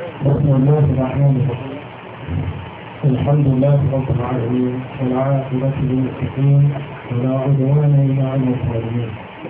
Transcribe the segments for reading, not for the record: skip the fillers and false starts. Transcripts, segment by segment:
بسم الله الرحمن الرحيم. الحمد لله رب العالمين والعاقبة للمتقين ولا عدوان إلا على الظالمين.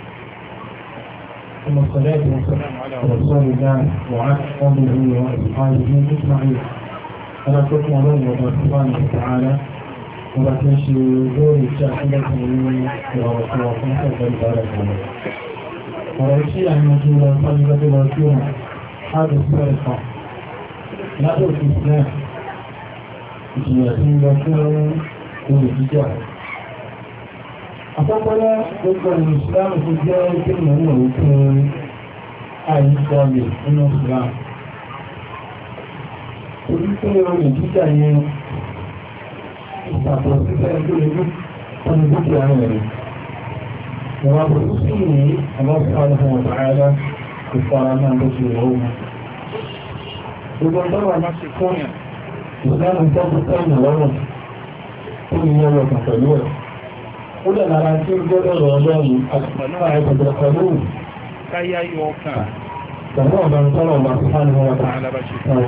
ثم الصلاة والسلام على رسول الله وعلى آله وأصحابه أجمعين. أنا كنت أظن الله سبحانه وتعالى وبتمشي دور الشاهدة من ورسول البارك الله. ورأيتي أن نجيب صلبة الوكيل هذا السرقة lábẹ́ òfin Islam ìjìyà tí ń lọ fún olè jíjà. Àkọ́kọ́lá gbogbo Islam tó jẹ́ pé mọ̀ wípé àìsọ̀lẹ̀ nínú Islam. Orí pé olè jíjà yẹn ìpàtọ̀ sílẹ̀ tó lè ní ọdún dúkìá rẹ̀. Ìwà burú sí ní Allah subhanahu wa ta'ala ìfara náà ló ti rọ̀ ọ́nà. Gbogbo ọ̀dọ́wà máa ṣe fún yàn, ìsìláàmù tọ́kù tẹ́lù lọ́rùn tó ní yẹ́ wọ̀kàn pẹ̀lú ẹ̀. Ó dẹ̀ lára tí ó gbọ́dọ̀ rọ̀ ọlọ́run àtìpàlú àìbẹ̀bẹ̀ pẹ̀lú káyá yọ ọkàn. Tẹ̀lú ọ̀bẹ̀rún tọ́lọ̀ ọba sí fáàlì wọn wọ́ta alábàṣe fún.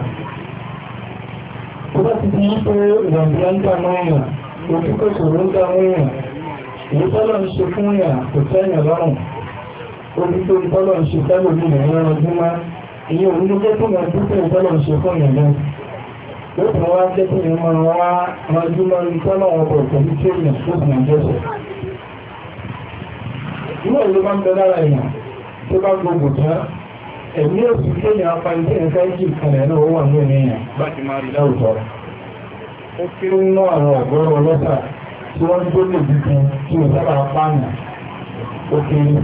Tó bá ti di pé ìrọ̀bíyá ń dá mọ́yàn, ojú kò ṣòro ń dá mọ́yàn, èyí tọ́lọ̀ ń ṣe fún yàn kò tẹ́yàn lọ́rùn. Ó ní tó tọ́lọ̀ ń ṣe fẹ́lò ní ìrìn ọdún máa ìyẹn òun ló jẹ́ tó máa dúpẹ́ ìtọ́lọ̀ ṣe fún ìyẹn náà ó tún wá jẹ́ tó yẹn máa dúmọ́ ìtọ́lọ̀ ọkọ̀ pẹ̀lú tí èèyàn tó sì máa jẹ́sẹ̀. Inú ìlú máa ń bẹ lára èèyàn tó bá gbogbo tán ẹ̀mí òsì tí èèyàn apá ilé ẹ̀fẹ́ jì kalẹ̀ náà ó wà ní ènìyàn bá ti máa rí láwùjọ. Ó kéré nínú àwọn ọ̀gọ́rọ̀ ọlọ́sà tí wọ́n ń gbólè bí kan tí ò sábà pààyàn ó kéré.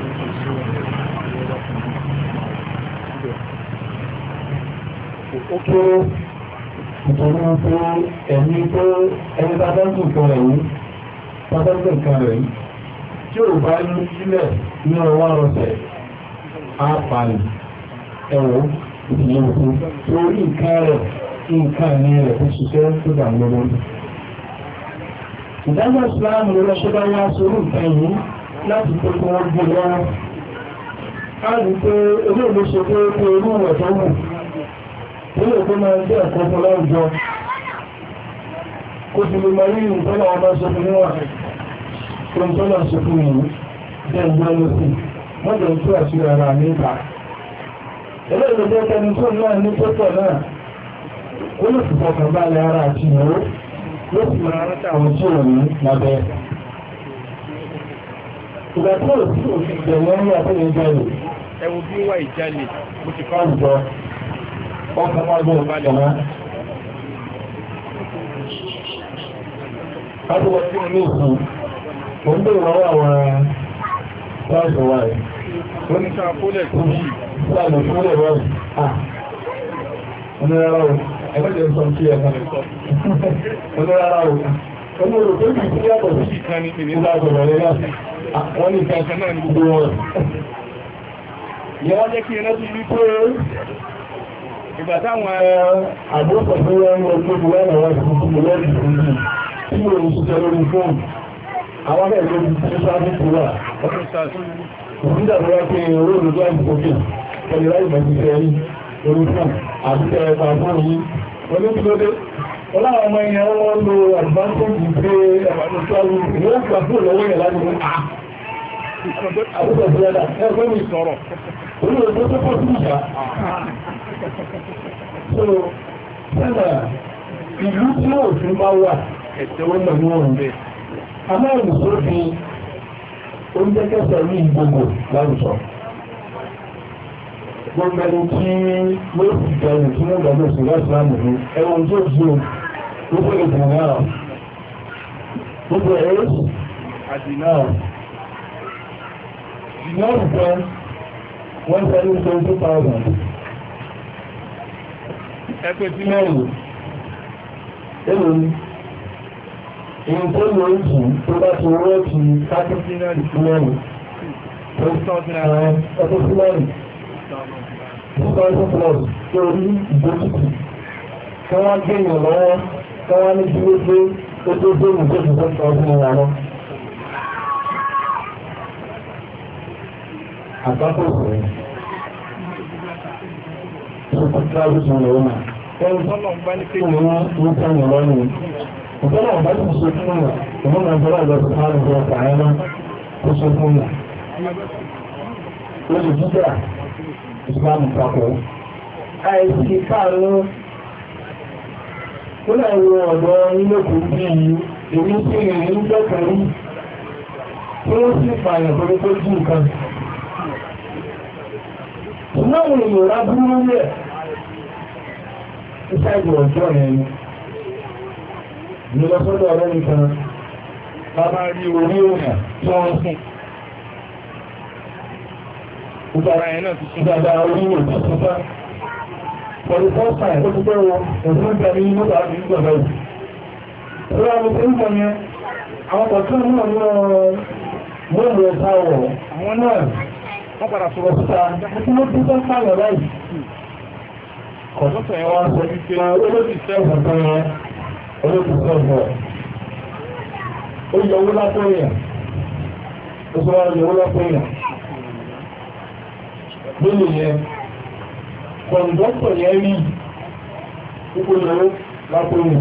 Ó kéré nítorí pé ẹ̀mí tó ẹni tàbí nǹkan rẹ̀ yìí tàbí nǹkan rẹ̀ yìí tí ò bá ní sílẹ̀ ní ọwọ́ rọ̀sẹ̀ àpàlì ẹ̀wọ̀ ìyẹ̀wò torí nǹkan ní rẹ̀ tó ṣiṣẹ́ tó dà lọ́wọ́. Ìdájọ́ ìsìláàmù ló lọ́ṣẹ́ bá wá sórí nǹkan yìí láti tó kí wọ́n gbé lọ́wọ́. A rí pé olóògbé ṣe pé irú rẹ̀ tó wù ilé tó máa jẹ́ ẹ̀kọ́ fún láwùjọ kó ti lè máa rí ìtọ́lọ̀ ọmọ ṣe fún níwà tó ń tọ́lọ̀ ṣe fún ìlú jẹ́ ìgbẹ́ lọ́sí mọ́jọ̀ tó àṣírí ara ní ìta ilé ìlú jẹ́ tẹni tó náà ní pẹ́pọ̀ náà ó lè fìfọ́ kan bá lẹ ara àti ìwó ló sì máa rántà àwọn tí ò ní lábẹ́ ìgbà tí ò sí òfin ìgbẹ̀wọ̀n ní àtẹ́lẹ̀ ìjálè ẹwù bí wà ìjálè mo ti kọ́ àwùjọ ọkọ̀ máa gbọ́ ìbálẹ̀ wọn. Káàkiri tí mo ní ìsìn, mo ń bèèrè lọ́wọ́ àwọn láìsọ̀ wà rẹ̀. Ó ní sáà fúlẹ̀ tó yìí. Sáàlẹ̀ fúlẹ̀ wà rẹ̀. Onírárá o, ẹgbẹ́jẹ̀ sọ kí ẹ̀ka. Onírárá o. Ọmọ òrò tó kìí sí yàtọ̀ sí ìkan ní ìlú àgbọ̀rọ̀ rẹ̀ náà. Wọ́n ní ìkan náà ní gbogbo wọn. Ìyẹn wá jẹ́ kí ẹ lọ́sí rí pé ìgbà táwọn àgbókọ̀ tó wọ́n ń lọ gbogbo lẹ́nà wọ́n ti gbogbo lẹ́rì ìrìnjì tí mo rí ṣiṣẹ́ lórí fóòmù àwọn ẹ̀rọ lórí tí sáàbí tó wà òfídàbọ́wá pé owó olùgbà ìgbòkè pẹ̀lú láì mọ̀ ṣiṣẹ́ rí lórí fóòmù àbúkẹ́ ẹ̀ta fóòmù yìí wọ́n ní kí ló dé wọ́n láwọn ọmọ èèyàn wọ́n lo advantage pé ẹ̀wọ̀n tó ìwọ́n gbà fún lọ́wọ́ yẹn láti mú àbúkẹ́ ìfẹ́lẹ́dà ẹgbẹ́ mi sọ̀rọ̀ olóòtú tó pọ̀ sí ìjà so sẹ́nà ìlú tí ó fi bá wà ẹ̀tẹ́wọ́n pẹ̀lú ọ̀rùn bẹ́ẹ̀ àmọ́ ìsòfin oúnjẹ kẹsẹ̀ ní gbogbo láwùjọ gbogbo ẹni tí ló sì jẹun tí wọ́n gbàgbé sí láìsílámù ní ẹwọ́n tó jí o gbogbo ìdìbò náà gbogbo ẹ̀rọ àdìnà ìdìnà ìfẹ́ 120,000 ẹgbẹ́ tí mẹ́rin èlò ní èyí tó lọ ìjì tó bá ti rọ́ ti kákẹ́sínárì sí mẹ́rin ẹgbẹ́ sí mẹ́rin 2,000 plus tó rí ìgbókìtì kí wọ́n gbé ìyàn lọ́wọ́ kí wọ́n ní kí ó gbé ó tó gbé ìgbókìtì 2,000 naira lọ àgbákòsò ìṣòkòtò tó lè wọ́n ẹni tọ́lọ̀ ń bá ní pé ní tẹ́yìn lọ́nà ìtọ́lọ̀ ọ̀bá ti ṣe fún yà ìwọ́n máa jẹ́ láìlọ́ sí máa ń jẹ́ ọ̀pá ẹ̀rọ tó ṣe fún yà lórí jíjà ìsìlámù papọ̀ àìsí káàánú ó náà wo ọ̀dọ́ nílòkùn bí èmi tí ìrìn ń gbẹ́kẹ̀rí tí wọ́n sì pààyàn tó tó jí nǹkan ìnáwó ìlòrá búrú rẹ̀ ìṣàìdì ọjọ́ ẹni ìlọ́sọ́dọ̀ ọ̀rẹ́ nìkan bàbá rí orí òyà tí wọ́n sùn ìgbàra ẹ̀ náà ti ṣe dáadáa orí òyà tó bá pẹ̀lú fọ́ọ̀sà ẹ̀ tó gbẹ́ wọn ẹ̀sùn ìgbàmí ní mọ́ta àti ìgbàmí ẹ̀rọ àwọn tó ń bọ̀ yẹn àwọn kọ̀ọ̀kan náà ní mọ́rùn ẹ̀ta wọ̀ àwọn náà wọ́n padà sọ̀rọ̀ síta àti wọ́n tó tán sáàlọ̀ láì kọ̀ọ̀tọ̀ yẹn wá sọ wípé olóòtìsẹ́ ọ̀gbọ̀n yẹn olóòtìsẹ́ ọ̀gbọ̀n ó yọ owó lápò èèyàn ó sọ wá yọ owó lápò èèyàn lónìí yẹn kọ̀ǹdọ́tọ̀ yẹn rí púpọ̀ lọ́wọ́ lápò èèyàn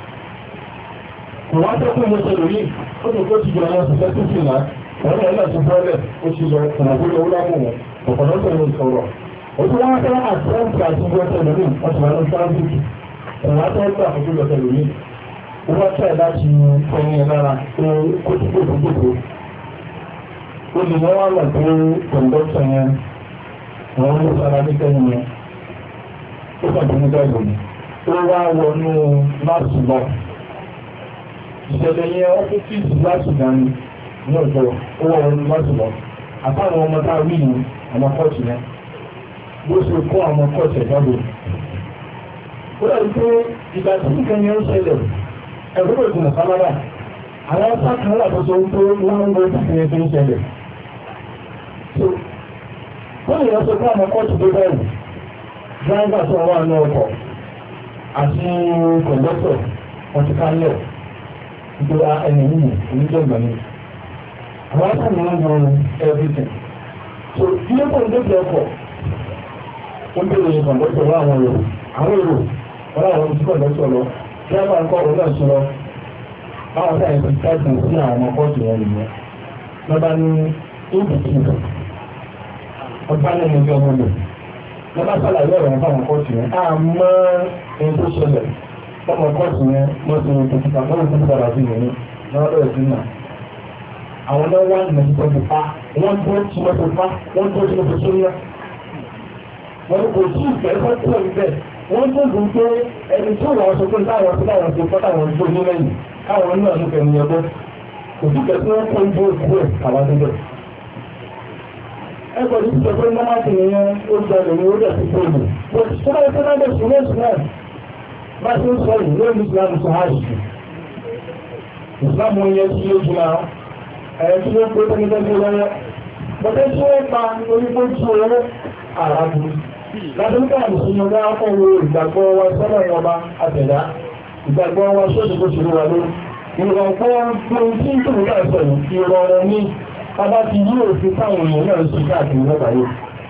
kò wá tẹ́kù ní ṣẹlẹ̀ yìí ó tó kó ti jọ àwọn ọ̀sẹ̀ tó sì náà wọ́n náà láti bọ́ọ̀lẹ̀ ó ti lọ ọ̀nàgbọ́lẹ̀ owó lápò wọn ọ̀pọ̀lọpọ̀ ní ìsọ̀rọ̀ ó tí wọ́n fẹ́ àtẹ́ǹtì àti ìgbẹ́sẹ̀ lórí wọ́n ti wà ní sáńdìkì ẹ̀wọ̀n àtẹ́ǹtì àti ìgbẹ́sẹ̀ lórí wọ́n tẹ̀ láti fẹ́yìn lára tó kótókótókótó ó lè wọ́n wà lọ pé kọ̀ǹdọ́tọ̀ yẹn wọ́n ló sára ní kẹ́yìn yẹn ó pàdé ní bẹ́ẹ̀ lónìí ó wá wọnú láti lọ ìṣẹ̀lẹ̀ yẹn ọ́fíìsì láti dání ní ọjọ́ ó wà wọnú láti lọ àtàwọn ọmọ tá a rí ní ọmọ kọ́ọ̀tù yẹn bó ṣe kó àwọn kọ́ọ̀tù ẹ̀dọ́gbò ó dàbí pé ìgbà tí nǹkan yẹn ń ṣẹlẹ̀ ẹ̀rọ ìgbìmọ̀ sálábà àwọn sákàá àtọ́sọ tó wọ́n ń gbé tàbí ẹgbẹ́ ń ṣẹlẹ̀ so wọ́n lè lọ́sọ fún àwọn kọ́ọ̀tù tó bẹ̀rù dráìvà tó wà ní ọkọ̀ àti kọ̀ǹdọ́tọ̀ wọn ti ká lẹ̀ nítorí ẹni yìí oníjọba ni àwọn sákàá wọn ń everything so ilé pọ̀ ní ọkọ̀ wọ́n bèèrè kọ̀ǹdọ́tọ̀ wá àwọn èrò wọ́n láwọn ti kọ̀ǹdọ́tọ̀ lọ dráìvà ń kọ́ òun náà ṣe lọ báwọn sáyẹn ti tẹ́sí sí àwọn ọmọ kọ́ọ̀tù yẹn nìyẹn lọ́ba ní ìbùkún ọba ní ẹni ọmọ lò lọ́ba sàlàyé ọ̀rọ̀ fáwọn kọ́ọ̀tù yẹn àmọ́ ẹni tó ṣẹlẹ̀ fáwọn kọ́ọ̀tù yẹn wọ́n ti rìn tòkìtà lọ́wọ́ tó padà sí ìrìn náà lọ́wọ́ sí náà àwọn náà wá ìmọ̀ ìtọ́ ti pa wọ́n tó tí wọ́n ti pa wọ́n tó tí wọ́n ti sóyá wọ́n kò tí ìfẹ́ fẹ́ kúrò níbẹ̀ wọ́n tó dùn pé ẹni tó wọ́n sọ pé táwọn tó táwọn ti fọ́ táwọn gbó ní lẹ́yìn káwọn náà ló fẹ̀mí ẹgbẹ́ kò sí kẹsí wọ́n kó ìbò ìbò ẹ̀ àwọn tó bẹ̀. ẹgbẹ́ ní sọ pé mọ́má ti nìyẹn ó sọ lèmi ó dẹ̀ sí fóònù kò sí tó bá tó bá sùn lóṣù náà bá ti ń sọ yìí lórí ìsìlámù sọ hajj ìsìlámù yẹn tí ó jùlọ ẹ̀yẹ tí ó pé tẹ́lifíṣẹ́ lọ́wọ́ bọ́tẹ́ tí ó pa orí pé tí ó rẹ́ àràbù látọ́lùkọ́ àmùsùn ọgbà akọ̀wé ìgbàgbọ́ wa sọ́nà ìwọ̀nba àtẹ̀dá ìgbàgbọ́ wa sóòtù kó ṣe wà lórí ìrọ̀pọ̀ tó tí ń tòun náà sọ̀rọ̀ ìrọ̀rọ̀ ní bàbá ti yí òfin táwọn èèyàn náà sí káàkiri lọ́gbàáyé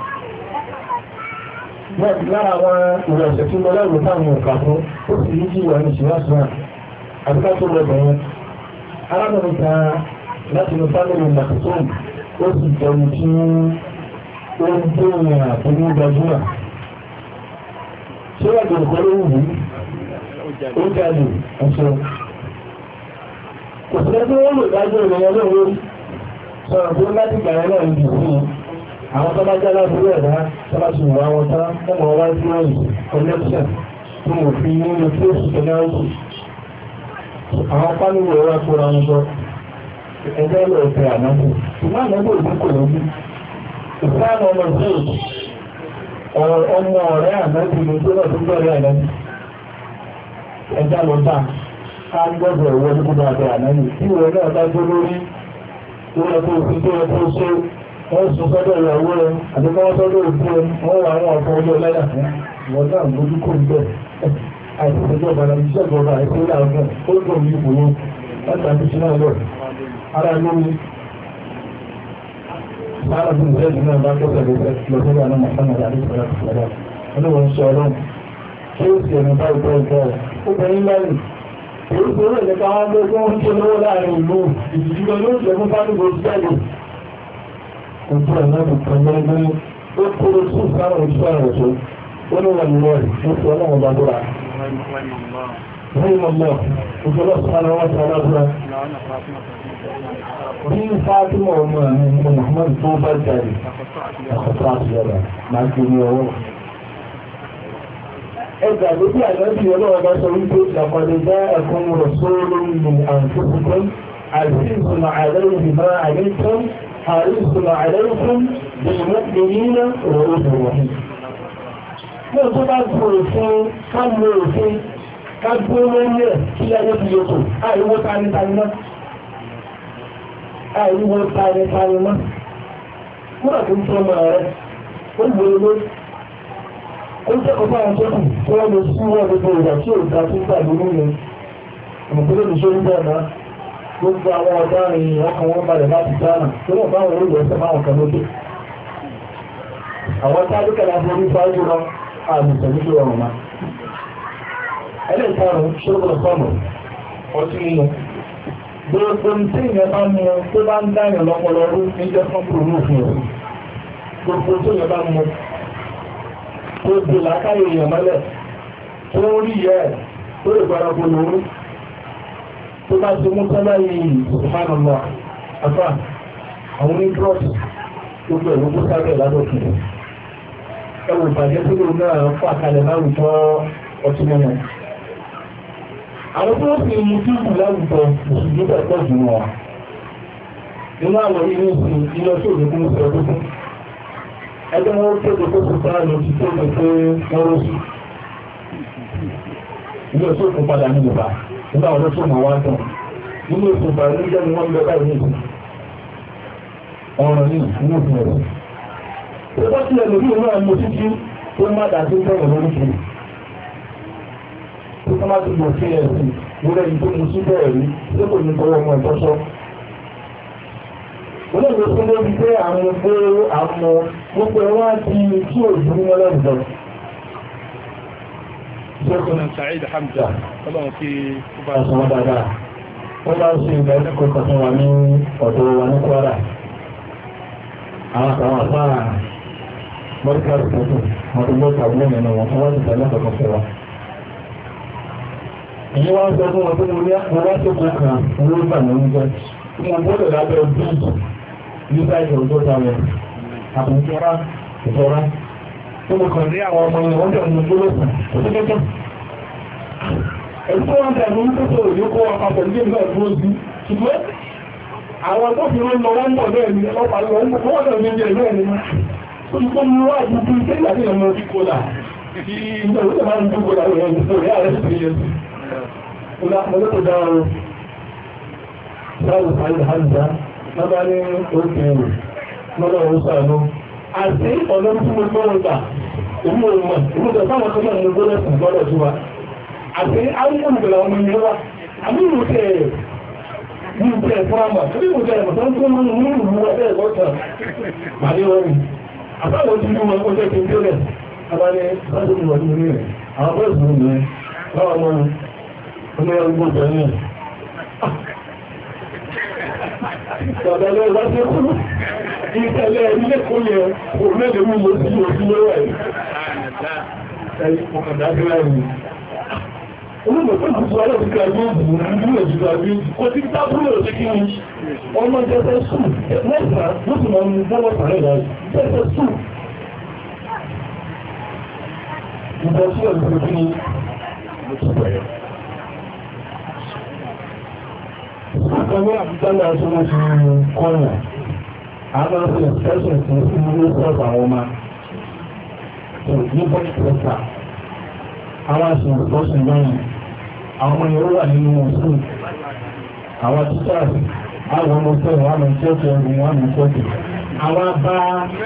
lára àwọn ìrọ̀sẹ̀ tí mo lẹ́rù táwọn òkà fún ó sì ní jíwà ní ṣìwáṣíwá àbíká tó lọ bẹ̀rẹ̀ arábìnrin kan láti lọ fámìlì nàkùtùn ó sì jẹun tí ó ń gbé ìrìn àtúnyí gbajúmọ̀ ṣé wà gbèrè pẹ̀lú òwú ó jáde ẹ̀ṣọ́ kò sí ẹgbẹ́ wọ́n lò dájú ìrìnà lóòrò sọ̀rọ̀ tó láti gbàrẹ́ náà ìdí sí àwọn tó bá jálá fún ẹ̀dá tó bá ṣe ìwà wọn tán mọ́ wá sí ọ̀yìn connection tó mọ̀ fi nínú tí ó sì tẹ́lẹ̀ ọ̀sù àwọn pánìwò ẹ̀rọ kóra ń sọ ẹgbẹ́ lọ fẹ́ ànábù ṣùgbọ́n ànábù ìdíkò lójú ìsáàmù ọmọ ìṣẹ́ ọmọ ọ̀rẹ́ ànábù ní tó náà tó gbọ́rẹ́ ànábù ẹjá lọ bá ká gbọ́dọ̀ ìwọ ní gbogbo àbẹ̀ ànábù tí ìwọ náà bá tó lórí tó yẹ kó fi tó yẹ kó ṣe wọ́n sọ sọ́dọ̀ ìyàwó rẹ̀ àti kọ́ sọ́dọ̀ òkú ẹ̀ wọ́n wà àwọn ọ̀pọ̀ ọjọ́ láyà fún ìwọ̀n náà mójú kò ń bẹ̀ àti ìṣèjọba náà iṣẹ́ ìjọba àìsí ìlà ọ̀gbọ̀n ó dùn ní ipò yẹn láti àti ṣe náà lọ ara lórí sára bí ìṣẹ́ ìdí náà bá tó tẹ̀lé lọ sí ìyànà mọ̀sánà àti ìṣẹ́lẹ̀ oníwọ̀n sọ ọlọ́run kí ó sì ẹ̀mí bá ìtọ́ ìtọ́ rẹ̀ obìnrin lẹ́yìn èyí tó rẹ̀ nípa wọn lé tó ń tó lówó láàrin ìlú ìdíjúgbọ́ ló jẹ́ fún fánúgbò sílẹ̀ ojú ẹ̀ náà kan lẹ́gbẹ́ ó kúrò sí ìsáwọn òṣìṣẹ́ rẹ̀ tó ó ní wọn lọ́rẹ̀ ó fi ọlọ́run bá dúra رحم الله وجل سبحانه وتعالى ní Fátímà ọmọ ẹ̀mí Muhammad tó bá jáde àkọ́kọ́ àṣìyàrá máa gbé ní ọwọ́ ẹgbà lórí àjọ́sí ọlọ́wọ́ bá sọ wípé ìjàpàdé já ẹ̀kún rọ̀ sóòrò ní àǹtíkùkún àìsínsùnà àlẹ́yìn máa àlẹ́kùn àìsínsùnà àlẹ́kùn bí mọ́kànlélínà òwúrò wọ̀nyí. ní ọjọ́ bá gbòòrò fún káàmù òfin kágbó lórí ẹ̀ kí ayé fi yóò àìwó tánítání náà àìwó tánítání náà kúrò tó ń tó ọmọ rẹ̀ ó gbé ló ó jẹ́ ọ̀pá àwọn tó kù tó wọ́n lè sí wọ́n gbogbo ìgbà tí ò dá tó gbà lórí rẹ̀ ọmọkúrò ní sórí bẹ́ẹ̀ náà gbogbo àwọn ọ̀daràn ọkàn wọn balẹ̀ láti dáná tó wọ́n bá wọn olùwẹ̀ ẹsẹ̀ máwọn kan lókè àwọn tábìkàlà fún orí fáájú lọ àmì ìtẹ̀lú ọ̀rùn máa ẹlẹ́ẹ̀karùn-ún ṣókòrò sọ́mọ̀ ọtí nínú gbogbo tí ìyẹn bá mú tó bá ń dáyàn lọ́pọ̀lọ́rú ní jẹ́ fọ́npùrù ní òfin rẹ̀ gbogbo tó yẹ bá mú tó gbé lákáyè èèyàn mọ́lẹ̀ tó ń rí yẹ tó lè gbára gbólórí tó bá ti mú tọ́lá yìí subhanallah àfà àwọn ní drọ́ọ̀tì gbogbo ẹ̀rọ tó sábẹ̀ ládọ́kì ẹwù ìbàjẹ́ tó lè náà fà kalẹ̀ láwùjọ ọtí mọ́nà àwọn tó fi mú tí ìlú láwùjọ òṣìṣẹ́ pẹ̀pẹ̀ jù wọn nínú àwọn ilé ìsìn ilé tó lè kún sí ọdún fún ẹgbẹ́ wọn kéde tó ti sáà lọ sí tó lè pé wọ́n rọ́ sí ilé tó kún padà ní ìgbà nígbà wọn tó mọ̀ wá tán nínú ètò ìgbà ní jẹ́ ni wọ́n bẹ báyìí ní ìsìn ọ̀rọ̀ ní inú ìsìn rẹ̀ tó bá tilẹ̀ lórí ìlú àwọn ọmọ títí tó má dà sí bẹ̀rẹ̀ lórí kiri tó kọ́ máa ti gbò sí ẹ̀sìn lórí ẹni tó mú sí bẹ́ẹ̀ rí tí kò ní tọwọ́ ọmọ ìtọ́sọ́. olóògbé fún lórí pé àwọn pé àwọn gbogbo ẹwà ti tí ò dúró wọn lẹ́rùjọ. Ṣékùnrin Saheed Hamza ọlọ́run kí ó bá sọ wọ́n dáadáa. wọ́n bá ń ṣe ìgbà ẹ̀kọ́ kan wà ní ọ̀dọ̀ wa ní Kwara. àwọn àtàwọn àfáà mọ́ríkà tuntun ọdún mọ́ta wọ́n nínú wọn wọ́n ti tẹ̀lé ọ̀kọ̀ fún wa. èyí wá ń sọ fún wọn tó mo wá tó kó kan owó ìgbà ní oúnjẹ tí wọ́n gbọ́dọ̀ lábẹ́ bíìsì nígbà ìṣòro tó ta wọn àbùjọra ìjọra tó mo kàn rí àwọn ọmọ ìwọ̀n jẹ́ ọmọ ìgbólósùn tó tó tó. ẹ̀sùn wọn tẹ̀lé ń tó tó òye kó wọn papọ̀ nígbà ìgbà ìdúró sí ṣùgbọ́n àwọn tó fi wọn lọ wọn pọ̀ bẹ́ẹ̀ ni ọ̀pá lọ wọn pọ̀ wọ́n ní ilé ìlú ẹni olùkọ́ mú wá ìdúdú ìgbà tí ọmọ orí kó là kí ìgbà ìwé máa ń dúró láwọn ẹni tó rí ààrẹ sí ilé sí ọlọ́pọ̀ tó dáa o sáàrù sáàrù hàndá lábá ní òkè ẹ̀rù lọ́nà òun sàánú àti ọ̀nà tí mo gbọ́rọ̀ gbà èmi ò mọ̀ ìmúdọ̀ sáwọn tó náà mú gbọ́rọ̀ sí gbọ́rọ̀ sí wa àti àwọn olùgbẹ̀lẹ̀ ọmọ ìyẹn wa àmì ìrùkẹ́ ní ìpẹ́ fúnramà tó bí ìrùkẹ́ ẹ̀mọ̀ tó ń tó mú ìlú ẹgbẹ́ ẹ̀kọ́ta màdé wọ́n ni àbáwọn tí wọ́n kó jẹ́ kí n tó rẹ̀ abáyé sáàdùn ìwọ̀n ní orí rẹ̀ àwọn bẹ́ẹ̀ sùn ní láwọn ọmọ ọmọ ẹgbẹ́ ìgbẹ̀rẹ̀ Ìgbàdàlẹ̀ ìwáṣẹ́ kúrú, ìtẹ̀lẹ̀ ilé kó yẹ òmìnir mú lọ sí ojú lọ́wọ́ ẹ̀. Ẹ̀yìn ọ̀kàdájúwà rí. Olúmọ̀ tó jùsọ alẹ́bí gbàgbéjì ní ìlú èjì gbàgbéjì, kò tí tábúrò sí kí ní ọmọ jẹ́fẹ́ sùn, mẹ́sàn-án ló sì máa ń bọ́wọ́ sàrẹ́ ìdájí, jẹ́fẹ́ sùn. Ìbọ̀sí ọ̀dùn kí ní Àkọ́wé àbúgbọ́nà tó wọ́n ti kọ́nà, àwọn ọ̀sẹ̀ ìfẹ́sẹ̀ tí ó ní sọ́ọ̀bà àwọn ọmọ tó ní bọ́ọ̀lù pẹ̀sà, àwọn àṣìyàn ìfọ́sùn lọ́yìn, àwọn ọmọ yóò wà nínú ọ̀sùn, àwọn títàs, àwọn ọmọ tẹ́ wọ́n mọ̀ tẹ́ẹ̀tẹ̀ ẹ̀rùn wọn mọ̀ tẹ́ẹ̀tẹ̀. Àwọn bá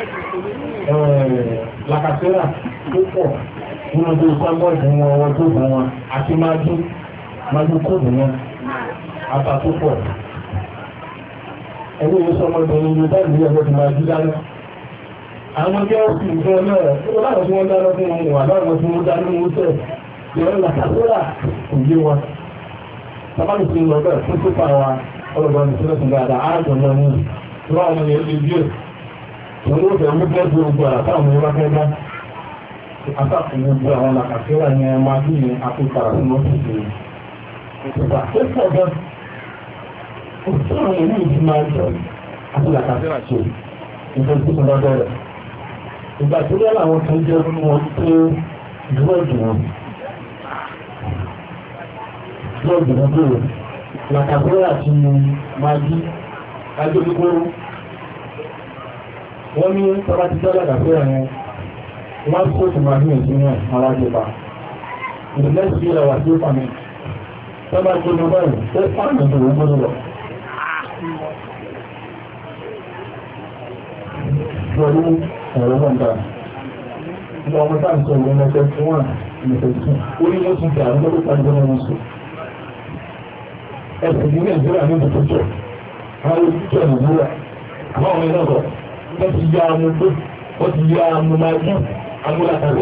làkàtẹ́rà tó pọ̀ nínú ọjọ́ ìsábọ̀ọ̀dù wọn ọwọ́ tó bọ̀ wọn àti májú kóòdù wọn. Àtàtúpọ̀. Ẹgbẹ́ ìṣọ́ ọmọdé ní báyìí ẹgbẹ́ ti máa jí dáná. àwọn jẹ́ òkú ìjọ náà tó láwọn tí wọ́n dáná fún wọn wà láwọn tí wọ́n dáná mú tẹ̀ ìrọ̀ làkàtúrà kò yé wa sábàbí tí ń lọ bẹ́ẹ̀ fún pípa wa ọlọ́gbọ́n ní sílẹ̀ tún dáadáa ààbò náà ní ìwà ọmọ yẹn lè bí ẹ̀ wọ́n ló fẹ́ wípé gbogbo àrà táwọn ọmọ yẹn bá fẹ́ dá àtàkùn gbogbo àwọn làkàtúrà yẹn máa bí ní akókàrà fún ọ́fíìsì ìgbà tó pọ̀ gan òṣìṣẹ́ àwọn ìlú ìdí máa jọ àti làkàtúrà ṣe ìfẹ́ tí mo bá bẹ̀rẹ̀ ìgbà tó yẹ àwọn kan jẹ́ fún wọn pé dúrọ́ọ̀dù wọn bẹ̀rẹ̀ làkàtúrà àti magi ajókòrò wọ́n ní tọ́lá ti tọ́lá làkàtúrà yẹn wọ́n kó tó máa ní ìsinmi alájọba ìdílé sí ìlà wà sí ìfàmì tọ́lá tó ní báyìí tó fáàmì tó ń gbọ́dọ̀ lọ. Pẹ̀lú ẹ̀rọ náà ní ọmọ táà ń sọ ìwé mẹ́fẹ́ tí wọ́n mẹ́fẹ́ tí ó ní ó tún tẹ àwọn tó pàdé gbọ́dọ̀ wọn sọ. Ẹ̀sìn ní Nàìjíríà ní ìdòtò jọ àwọn olùdíjọ Nàìjíríà àwọn ọmọ iná bọ̀ wọ́n ti yá amú tó wọ́n ti yá amú máa jú amúlàtàrí.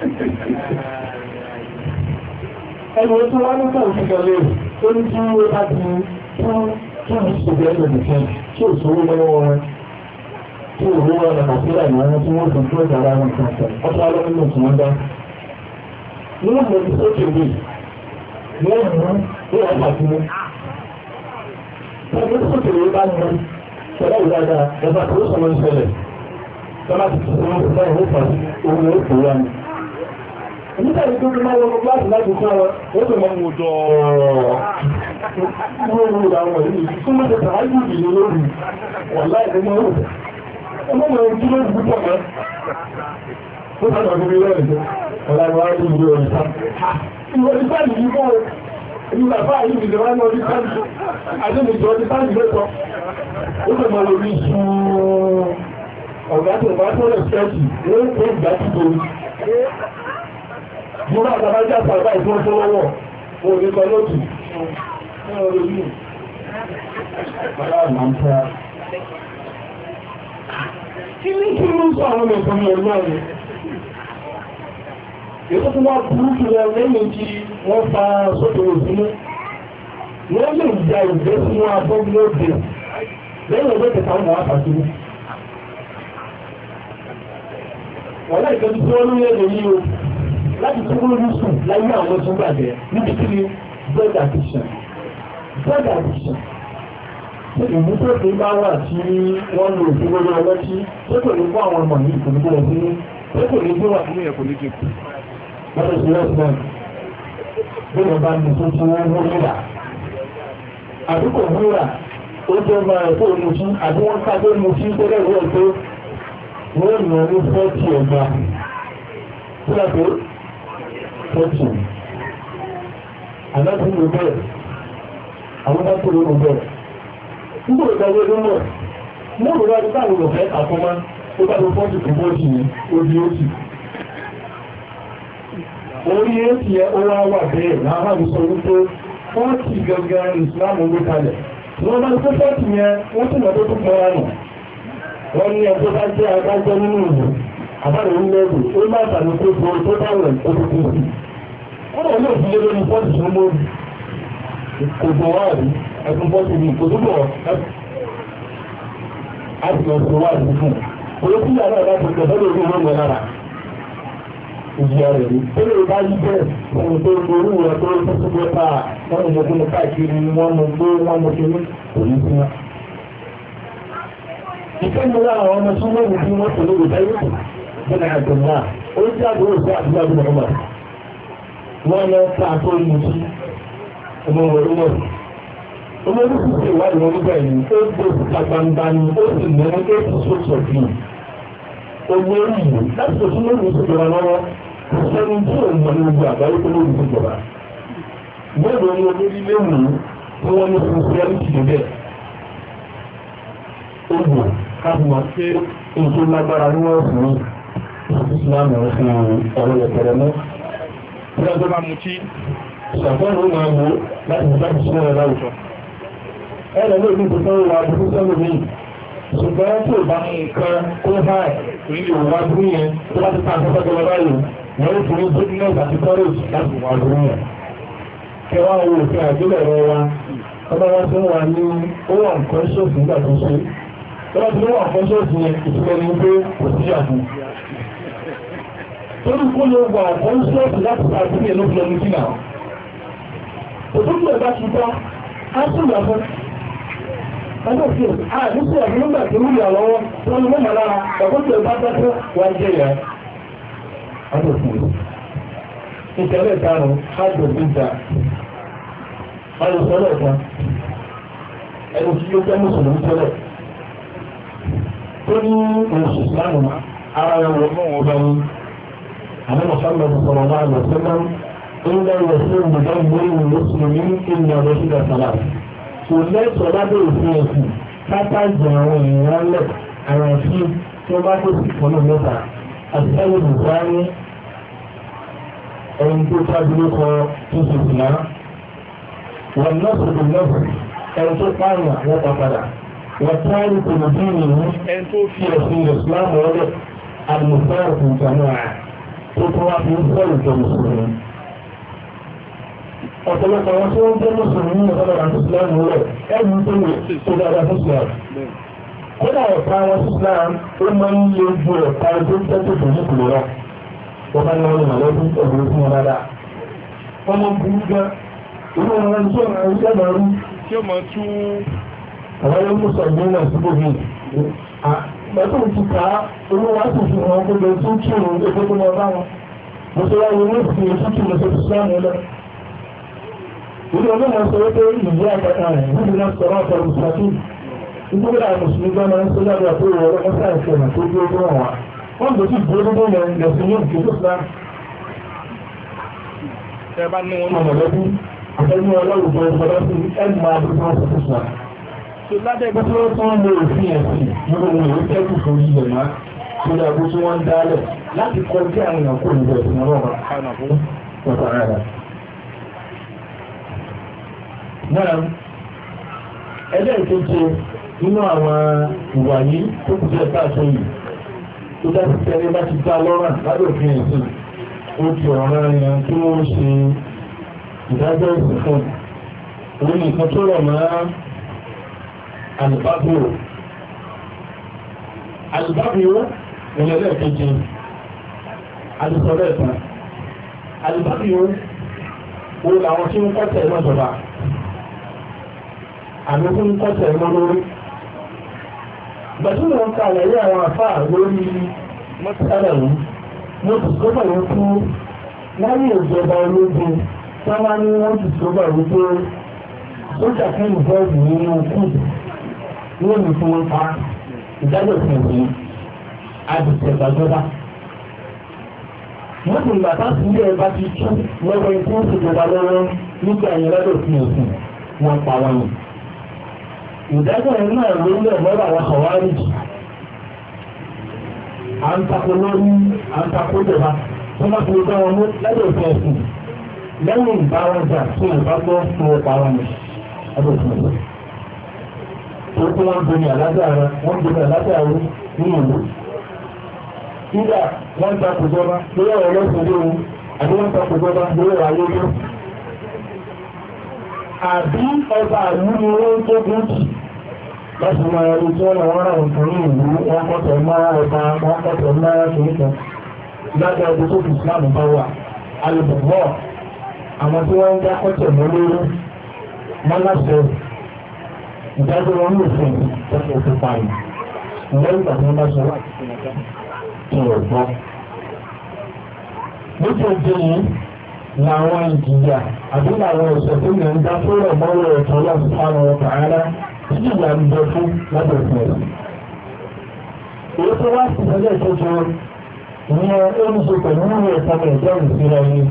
Ẹni tó wá ní káwọn fi kan léèrè tó ní kí wọ́n bá ti kí wọ́n ṣègbè ẹgbẹ̀ nìkan tí ò sówó mọ́ wọn tí ò rówó ọ̀nà àfíà ìwọ̀n tí wọ́n fi tó ìdára wọn kan sọ ọ̀tọ́ alọ́nà tí wọ́n dá. Wọ́n mọ̀ ní sókè wí wọ́n mú wọ́n pàtó mú. Wọ́n mú sókè wí bá mú ṣẹlẹ̀ ìdájá ẹ̀fà tó sọmọ ìṣẹ̀lẹ̀ tọ́lá ti tó sọmọ ìṣẹ̀lẹ̀ ó fà ohun ó pè wá ní. Nígbà tí ó máa wọ́n láti láti kọ́ wọn, ó tó máa ń wò dọ̀ọ̀ọ̀. Wọ́n wò àwọn ìlú tó mọ́ tẹ̀sà ájú ìlú lórí wọ̀n láì mọ́ ó. Ọmọ mọ̀ ojú ló ń púpọ̀ mọ́. Ó sábà gbogbo ilé ẹ̀jẹ̀, ọ̀la ni wọ́n á rí ìlú ọ̀rìṣà. Ìwọ̀n ìgbà yìí kọ́ ìlú bàbá yìí ìjọba ní ọdún sáàjì, àdéhùn ọdún sáàjì lẹ́tọ̀. Ó tó máa lórí ṣùgbọ́n ọ̀gá tó bá tó rẹ̀ skẹ́ẹ̀tì, ó ń pè ìgbà tí torí. Mo bá àtàbájá sàbá ìfún ọjọ́ lọ́wọ́, mo ní kọ lóòtù. Kí ní kí ló ń sọ àwọn ẹ̀kọ́ ní ọjọ́ rẹ̀? Èkó tó wá burú jù lọ lẹ́yìn tí wọ́n fa sókè òsínú. Wọ́n lè ja ìgbé sínú abọ́gbé òde. Lẹ́yìn ọjọ́ kẹta wọn wá pàṣẹ. Wọ́n láì tọ́jú tí wọ́n ní ẹ̀rọ yìí o. Láti tí wọ́n rí sùn láyé àwọn tó gbàgbẹ́ níbi tí ni drug addiction. Drug addiction. Ṣé ìmúṣẹ́fì bá wà tí wọ́n lò sí gbogbo ọlọ́tí? Ṣé kò ní fún àwọn ọmọ yìí kò ní kó lọ sí ní? Ṣé kò ní gbé wà fún ẹ̀kọ́ ní kíkù? Wọ́n lè ṣe rẹ́sìmẹ́ǹt. Bí wọ́n bá ní tó tí wọ́n wó rírà. Àdúgbò rírà, ó jẹ́ ọmọ ẹ̀kọ́ ìmúṣí àbí wọ́n ká gbé ìmúṣí tó lẹ́rú ẹ̀ tó wọ́n yàn ní 40 ẹ̀gbà. Kí lọ pé? 40. Àlọ́sí ló bẹ̀rẹ̀. Àwọn bá tó ló bẹ̀rẹ̀. Nígbò ìgbàgbé ló mọ̀. Mọ́ ìrọ̀ ọdún táwọn olùfẹ́ àkọ́mọ́ tó bá tó 40 tó 40 ní orí òsì. Orí èsì ẹ ó wá wà bẹ́ẹ̀ láwọn àmì sọ wípé 40 gangan ìsìlámù gbé kalẹ̀. Wọ́n bá tó 40 yẹn wọ́n sì mọ̀ tó tó pọ̀ ránù. Wọ́n ní ẹjọ́ bá jẹ́ adájọ́ nínú ìlú. Àbára orílẹ̀-èdè ó máa tàbí tó gbọ́ tó dáwẹ̀ tó tó tó sí. Wọ́n náà yóò fi lé lórí 40 tó mọ́ kò bọ̀ wá rí ẹkùn 40 ní kò tó bọ̀ láti lọ sí wá rí fún. Olókùn yàrá láti gbẹ̀fẹ́ lórí owó lára. Ìjìyà rẹ̀ rí. Ó lè bá yí bẹ́ẹ̀ fún tó gbórú rẹ̀ tó tó tó gbé pa wọ́n ní gbogbo káàkiri wọ́n mú gbé wọ́n mú kiri kò ní sí wọn. Ìfẹ́ mi lára àwọn ọmọ tí wọ́n mú bí wọ́n tó lórí táyé bẹ́ẹ̀ náà tó náà ó jẹ́ àbúrò sí àdúrà bí ọmọ wọ́n lọ ká tó mú sí ọmọ orí náà. Ọmọ orí sì ṣe ìwádìí wọn nígbà yìí ó gbé òkúta gbangba ni ó sì mẹ́rin 8 sóòtù ọ̀gbìn. Owó orí yìí láti tó tún lórí ìṣèjọba lọ́wọ́ sẹ́ni tí ò mọ̀ ní gbogbo àgbáyé tó lórí ìṣèjọba. Bẹ́ẹ̀ ni olórí léwu tí wọ́n ní fún sẹ́ríkì débẹ̀. Ó wù káàkiri pé èso lágbára ní wọ́n fún un. Ìsìlámù ọ̀sìn ọ̀rọ̀ ìpẹ̀rẹ̀ mọ́. Bí ọjọ́ bá mú tí ṣàfẹ́rù máa wó láti ìjáde sí ọ̀rọ̀ láwùjọ. Ẹ̀rọ ló ní ìpínlẹ̀ wà búrú sọ́lọ́ mi. ṣùgbọ́n tí ò bá mú nǹkan tó háì nílò wá dúró yẹn tó bá ti ta àkọ́kọ́ tó lọ báyìí wọ́n ó fi ní goodness àti courage láti wà dúró yẹn. kẹwàá wo òfin àgbélẹ̀rọ wa ọba wọn tí wọ́n wà ní owó unconscious nígbà tó ṣe tọ́lá tí wọ́n unconscious yẹn ìtumọ̀ ní pé kò sí àfún. torí kó lè wà unconscious láti àdúgbò yẹn ló fi ọdún jìnnà. òtútù ẹ̀ bá ti tán á sì yà fún ọjọ́ sí àìsí ẹ̀mí nígbà tí ó yà lọ́wọ́ tó ní mọ́mọ́ lára ọ̀pọ̀tọ̀ ìbá tẹ́tẹ́ wà jẹ́ yà ọjọ́ sí ìtẹ̀lẹ̀ ìtàrùn hajjọ̀ ìjà ọlọ́sọ́lọ̀ kan ẹni tí ó jẹ́ mùsùlùmí tẹ́lẹ̀ tó ní oṣù sánù ara ẹwọ̀ náà ọba ní àwọn mọ̀sánmọ̀ sọ̀rọ̀ máa lọ sẹ́lẹ̀ ń lẹ́yìn sí ìgbẹ̀dọ̀ ìwé mùsùlùmí ìnà lọ́sídà sàlàsì kò lẹ́tọ̀ọ́ lábẹ́ òfin ẹ̀sìn pátá jẹ àwọn èèyàn lẹ̀ àwọn tí wọ́n bá tó sì fọ́nà mẹ́ta àti ẹ̀yẹ bùkárí ẹni tó tábìlì kọ tó sì sì náà wọ́n nọ́ọ̀sì tó nọ́ọ̀sì ẹni tó pààyàn wọ́n pa padà wọ́n táyì tó lè dín ìlú ẹni tó fi ẹ̀sìn ìsìlámù ọlẹ̀ àlùmọ̀sáàrù tó ìtànú àà tó tó wá fi ń sọ̀rọ̀ ìjọ mùsùlùmí. ọ̀pọ̀lọpọ̀ wọn tí wọ́n jẹ́ mùsùlùmí ní ọ̀pọ̀lọpọ̀ àti ìsìlámù rẹ̀ ẹ̀yìn tó lè tó dáadáa fún ìsìlámù. kódà ọ̀pá wọn sí ìsìlámù ó máa ń lé ju ọ̀pá tó ń tẹ́tù tó ní kùlọ̀ rẹ̀ wọ́n bá ní wọn ní màlẹ́bí ọ̀gbìn fún wọn dáadáa. wọ́n mọ burú gan inú wọn tí wọ́n máa ń sẹ́ máa rú tí ó máa tú àwọn yóò mú sọ̀gbìn náà síbò mí. Bàtà òtún ká olówó sì fi hàn gbogbo tó kí òun epo tó máa bá wọn. Mo ṣe wáyé ní ìsìn ètò kí mo ṣe fi sáàmù lọ. Ìlú ọlọ́mọ sọ wípé ìlú àgbàtà rẹ̀ níbi náà sọ̀rọ̀ àtọ̀rọ̀ mùsùlùmí. Nítorí àwọn mùsùlùmí gbọ́n máa ń ṣe lábẹ́ àtúrò ọlọ́mọ sáyẹ̀nsì ọ̀nà tó dúró fún wọn. Wọ́n lọ sí ìdúró tó yẹn lẹ̀sìn ní ìdíje tó sá. Ẹ bá ní wọn mọ̀lẹ́bí àtẹ́jú ọlọ́rùn-ún ìfọdá sí ẹ̀mí máa bí wọ́n ti fún wa. Lábẹ́gbẹ́ tí wọ́n tán lè fi ẹ̀sìn nínú ìwé tẹ́kù fún ilẹ̀ máa tó dàgbó tí wọ́n ń dálẹ̀ láti kọjá àwọn èèyàn kò níbẹ̀ ìsìn ọlọ́run ọ̀pọ̀ rárá. Náà, ẹgbẹ́ ìkéje nínú àwọn ìwà yìí tó kù jẹ́ káàkiri yìí tó dá sí tẹ́lẹ̀ bá ti dá lọ́rùn lábẹ́ òfin ẹ̀sìn ó ti ọ̀ràn èèyàn tí wọ́n ṣe ìdájọ́ ìsìn fún òun nìkan tó rọ̀ máa alìbábíwó ìrẹ̀lẹ̀ kejì alìsọ̀lẹ̀ ìtàn alìbábíwó ó làwọn tí ń kọ́tẹ̀ ìmọ̀ ìjọba àmì fún ń kọ́tẹ̀ ìmọ̀ lórí gbẹ̀tún wọn ká àlàyé àwọn àfáà lórí mọ́tàlẹ̀ yìí mo ti sọ́bà yìí kú láyé ìjọba ológun tí wọ́n ní wọ́n ti sọ́bà yìí pé sójà fún ìbọ́ọ̀lù nínú kúùdù wọ́n ní fún wọn pa ìdájọ́ ìfẹ̀sìn àdìsẹ̀gbàjọba. wọ́n ti gbà táàsì ilé ẹ̀bá ti tú lọ́wọ́ ikú ìjọba lọ́wọ́ nígbà yẹn lọ́dọ̀ fún ẹ̀sìn wọn pa wọn ni. ìdájọ́ yẹn náà ló ń lẹ̀ lọ́dọ̀ àwọn àwárìjì. à ń takò lórí à ń takò jọba tó má fi gbá wọn mú lọ́dọ̀ fún ẹ̀sìn lẹ́yìn ìbáwọ̀jà tó ìbágbọ́ fún ọ̀pá wọn ni lọ́dọ̀ fún ẹ̀sìn. Orúkọ wọn gbé ní àlágbára, wọ́n gbé ní àlágbára ní ìlú. Nígbà wọ́n ta kò jọba lórí ọ̀rọ̀ lọ́sùn lé ohun, àbí wọ́n ta kò jọba lórí ọ̀rọ̀ ayé lé. Àbí ọba àlú ni wọ́n tó gún jì láti máa rí tí wọ́n lọ wọ́n ráhùn fún ìlú, wọ́n kọ́tọ̀ máa ọba, wọ́n kọ́tọ̀ máa ṣoríkan. Lábẹ́ ọdún tó fi Islam bá wà, alùpùpọ̀, àwọn tí wọ́n ń dá kọ́tọ̀ mọ́ lórí, mọ́láṣẹ́ ìdájọ́ wọn ní òfin ìtọ́jú òfin parí lẹ́yìn ìgbà tí wọ́n bá sọ tí wọ́n gbọ́. lójú ọjọ́ yìí làwọn ìjìyà àbí làwọn ọ̀sẹ̀ tó lè ń dá fúnrọ̀ mọ́wọ́ ẹ̀tọ́ láti fáwọn ọkọ̀ ara tí ìyà ń bẹ fún lábẹ́ òfin ẹ̀sìn. èyí tó wá sí ìdájọ́ ìtọ́jú ìyẹn ó ń ṣe pẹ̀lú ìwé ẹ̀sán ẹ̀jọ́ ìsinmi ẹni.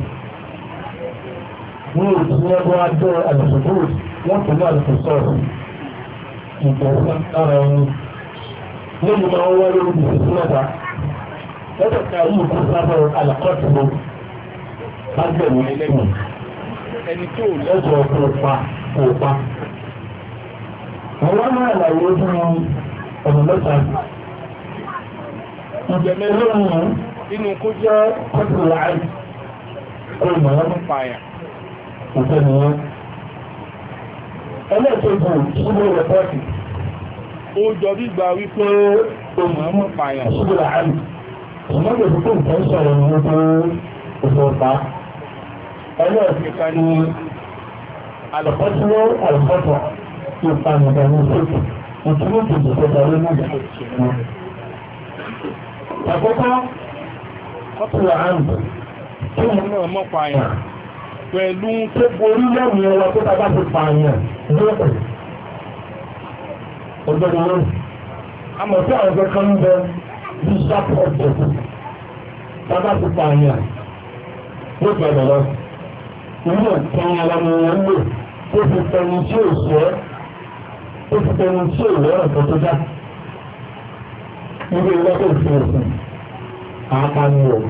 ní ìsinmi ẹgbẹ́ adé àlùfòdò wọ́n pè ní àlùfòsọ̀rọ̀ ìgbẹ̀sán lára ẹni lẹ́yìn máa ń wá lórí ìsìnkú mẹ́ta lẹ́tọ̀ọ̀ká yìí kó sábẹ́ àlàkọ́tìmọ̀ lágbẹ̀mí lẹ́yìn ẹni tó lẹ́jọ́ kó pa. àwọn máa láyé bí ọ̀nà mẹ́ta ìjẹ̀mẹ́ lóhun inú kó jẹ́ pẹ́tù láàáì kó ìmọ̀ wọn nípa àyà òfẹ́ nìyẹn ẹlẹ́ẹ̀kejì ṣíbò rẹpọ́tì ó jọ bí gba wípé ohun ọmọ pààyàn ṣíbò láàáì ìmọ̀lẹ̀ ìdíkò nǹkan sọ̀rọ̀ ní wípé òfin ọ̀pá ẹlẹ́ẹ̀kẹta ni àlùfọ́túwọ́ àlùfọ́tọ̀ tí ó pa nìkan ní ṣètò ìtúrò kejì kẹta ló náà àkọ́kọ́ ọ̀pọ̀lọ̀ àrùn tí wọ́n náà mọ́ pààyàn pẹ̀lú tó borí lẹ́mìí ẹwà tó tàbá ti pààyàn lóòpẹ̀ ọgbẹ̀rẹ̀ lórí a mọ̀ sí àwọn akẹ́kọ̀ọ́ ń bẹ bí sharp object tàbá ti pààyàn ló gbẹ̀rẹ̀ lọ ilé ìkẹyìn ara ni wọ́n lò tó fi tẹni tí ò sọ́ tó fi tẹni tí ò lọ́rọ̀ tó tó dá ilé ìlọ́pẹ̀ ìfẹ̀ẹ̀sìn àpànìyàn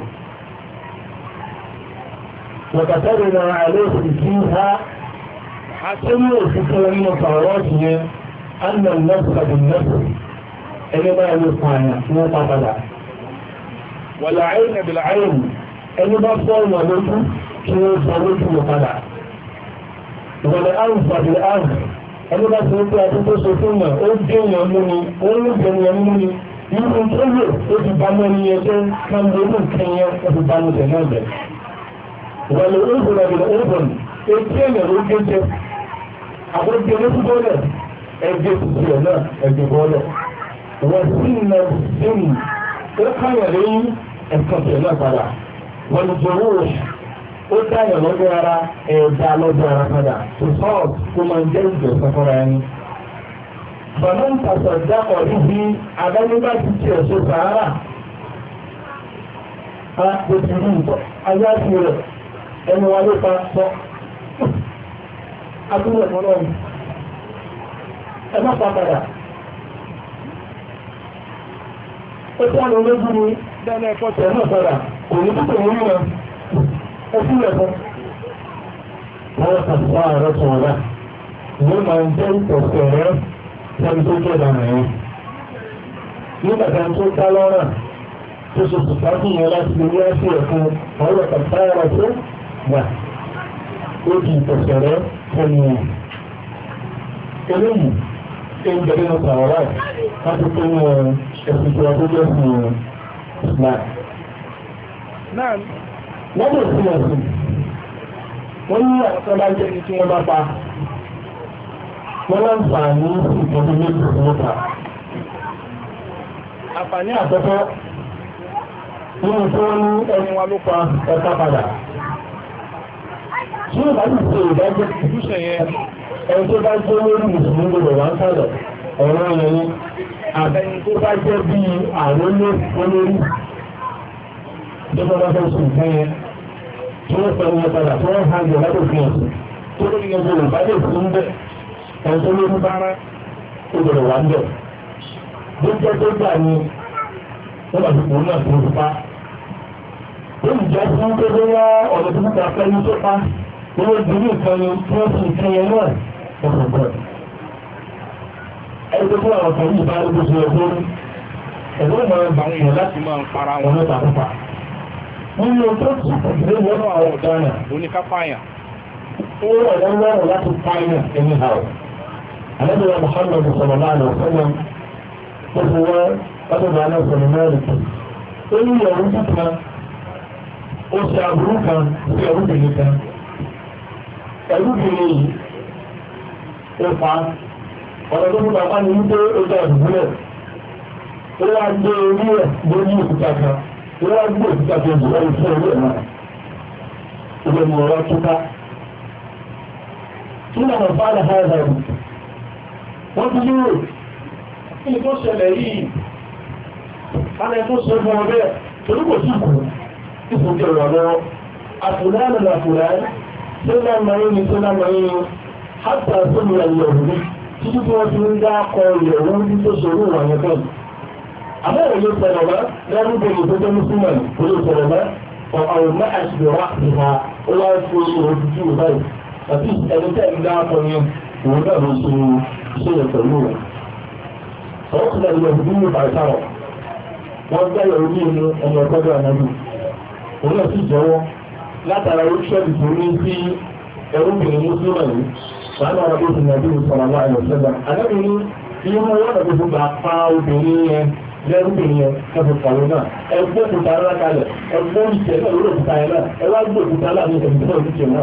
وكتبنا عليه فيها حسن الفكرة من الطورات أن النفس بالنفس إنما يصنع مقابلة والعين بالعين إنما صار ولده كي يصنع مقابلة والأنف بالأنف إنما سنتي أتوسطنا أجل يمني أولد يمني يمكن كله يتبعني يجل كان يمكن كي يتبعني جنازة والأذن بالأذن إتين الوجه أقول جنسبولا الجسسيونا الجبولا والسن السن إقايا لي الكفيلة فلا والجروح إقايا لجارة إيجا لجارة فلا تصاب كمان جلد سفراني فمن تصدق به أغلبا تتير سفارة فبتريد أياتي ẹni wa ló pa sọ abúlé ọlọ́run ẹ má pa padà ó tí àwọn ológun ní dáná ẹ̀kọ́ tẹ̀ náà padà kò ní púpọ̀ orí wọn ẹ sí ẹ̀kọ́ wọ́n kà sí ààrẹ tó wọ́n ní máa ń jẹ́ ìtọ̀sẹ̀ rẹ̀ sẹ́ni tó jẹ́ ìdáná yẹn nígbàtà tó dá lọ́rọ̀ tó ṣe sùpáàkì yẹn láti lè rí ẹ̀sìn ẹ̀kọ́ ọ̀rọ̀ kà sí ààrẹ tó wà ó di ìtọ̀sẹ̀rẹ́ fún wọn eléyìí tí ń bẹ̀rẹ̀ náà sàwọ́rá láti pé ní ẹ̀sìn tí wọ́n tó jẹ́ sí Islam wọ́n lè sí ẹ̀sìn wọ́n ní àwọn bá jẹ́ ní tí wọ́n bá pa wọ́n láǹfààní sí ìtọ́jú méjì sí mẹ́ta àǹfààní àkọ́kọ́ nínú tí wọ́n ní ẹni wa ló pa ẹ̀ka padà tí ó bá ti ṣe ìdájọ́ ìdúṣẹ̀ yẹn ẹni tó bá jẹ́ lórí mùsùlùmí gbogbo wà ń sọ̀rọ̀ ọ̀rọ̀ yẹn ni àbẹni tó bá jẹ́ bí àwọn olórí tó bá fẹ́ sùn fún yẹn tí wọ́n fẹ́ yẹn padà tí wọ́n hàn jẹ́ lábẹ́ òfin ẹ̀sìn tó lórí yẹn gbogbo bá lè fún bẹ́ ẹni tó lórí bára ó gbọdọ̀ wà ń bẹ̀ bí jẹ́ tó gbà ní wọ́n bá ti pò náà tó ń pa ó ń jẹ́ fún tó bóyá ọ̀dọ̀ tó kúta pẹ́ ní tó pa owó ìdílé ìkànnì tí wọ́n fi ìkànnì náà ọ̀pọ̀pọ̀. ẹgbẹ́ fún àwọn kan yìí bá rí bó ṣe ẹgbẹ́ rí ẹgbẹ́ máa ń bá wọn yàn láti máa ń para wọn mẹ́ta púpà. wọ́n ní ọjọ́ tí ìdílé wọnú àwọn ọ̀daràn oníkápáyàn. ó rọ̀ wọ́n lọ́rọ̀ láti pààyàn ẹni hàù. àlejò Muhammad sallallahu alaihi wasallam ó fi wọ́n ọdún bá náà sọ̀rọ̀ mẹ́rin. ó ní ìyàwó títà ó ṣe àbúrú kan sí ẹrúbìnrin kan. ẹrúbìnrin yìí ó pa ọ̀rọ̀ tó fún bàbá ní wípé ó jẹ́ àdúgbò ó wá gbé orí ẹ̀ lórí òkúta kan ó wá gbé òkúta kan jù lọ́wọ́ fún orí ẹ̀ náà ìgbẹ́ ni ọ̀rọ̀ túká kí ni àwọn fáàlà fáàlà rẹ̀ wọ́n ti lérò kí ni tó ṣẹlẹ̀ yìí alẹ́ tó ṣe fún ọbẹ̀ torí kò sí ìkù ìfòkè ọ̀rọ̀ lọ́wọ́ àfùlánà làfùlánà tó lámàáyé ni tó lámàáyé ni hátà tó ní ẹ̀yẹ̀ òní títí tí wọ́n ti ń dá akọ ìyẹ̀wò ní tó ṣòro wà yẹn bẹ́ẹ̀. àmọ́ òye sọ̀rọ̀ mọ́ lẹ́rúbẹ̀rẹ̀ tó jẹ́ mùsùlùmí òye sọ̀rọ̀ mọ́ ọ̀rọ̀ mọ́ àṣìṣe ìhà ó wá ń fi ìrò tuntun rẹ̀ báyìí àti ẹni tẹ́ ń dá akọ yẹn òun náà ló ṣe iṣẹ́ yẹn pẹ̀lú rẹ̀. ọkùnrin ìlú ìlú ní pàṣàrọ̀ wọ́n gbáyọ̀ orí inú ọmọ ọgọ́dọ̀ ànábì òun náà sì jẹ́wọ́ látara oríṣẹ́lì tó ní sí ẹrúbìnrin mùsùlùmí yìí láàrín ọ̀rọ̀ tó ti nàbí ìsọ̀rọ̀ àìlọ́sẹ́lẹ̀ ànábì ní irú wọn náà tó gbà pa obìnrin yẹn lẹ́rúbìnrin yẹn ẹ̀fọ́ pàrọ̀ náà ẹgbẹ́ òkúta ńlá kalẹ̀ ẹgbẹ́ ìṣẹ́ náà lórí òkúta yẹn náà ẹ wá gbé òkúta láàrin ìṣẹ́ òkúta náà.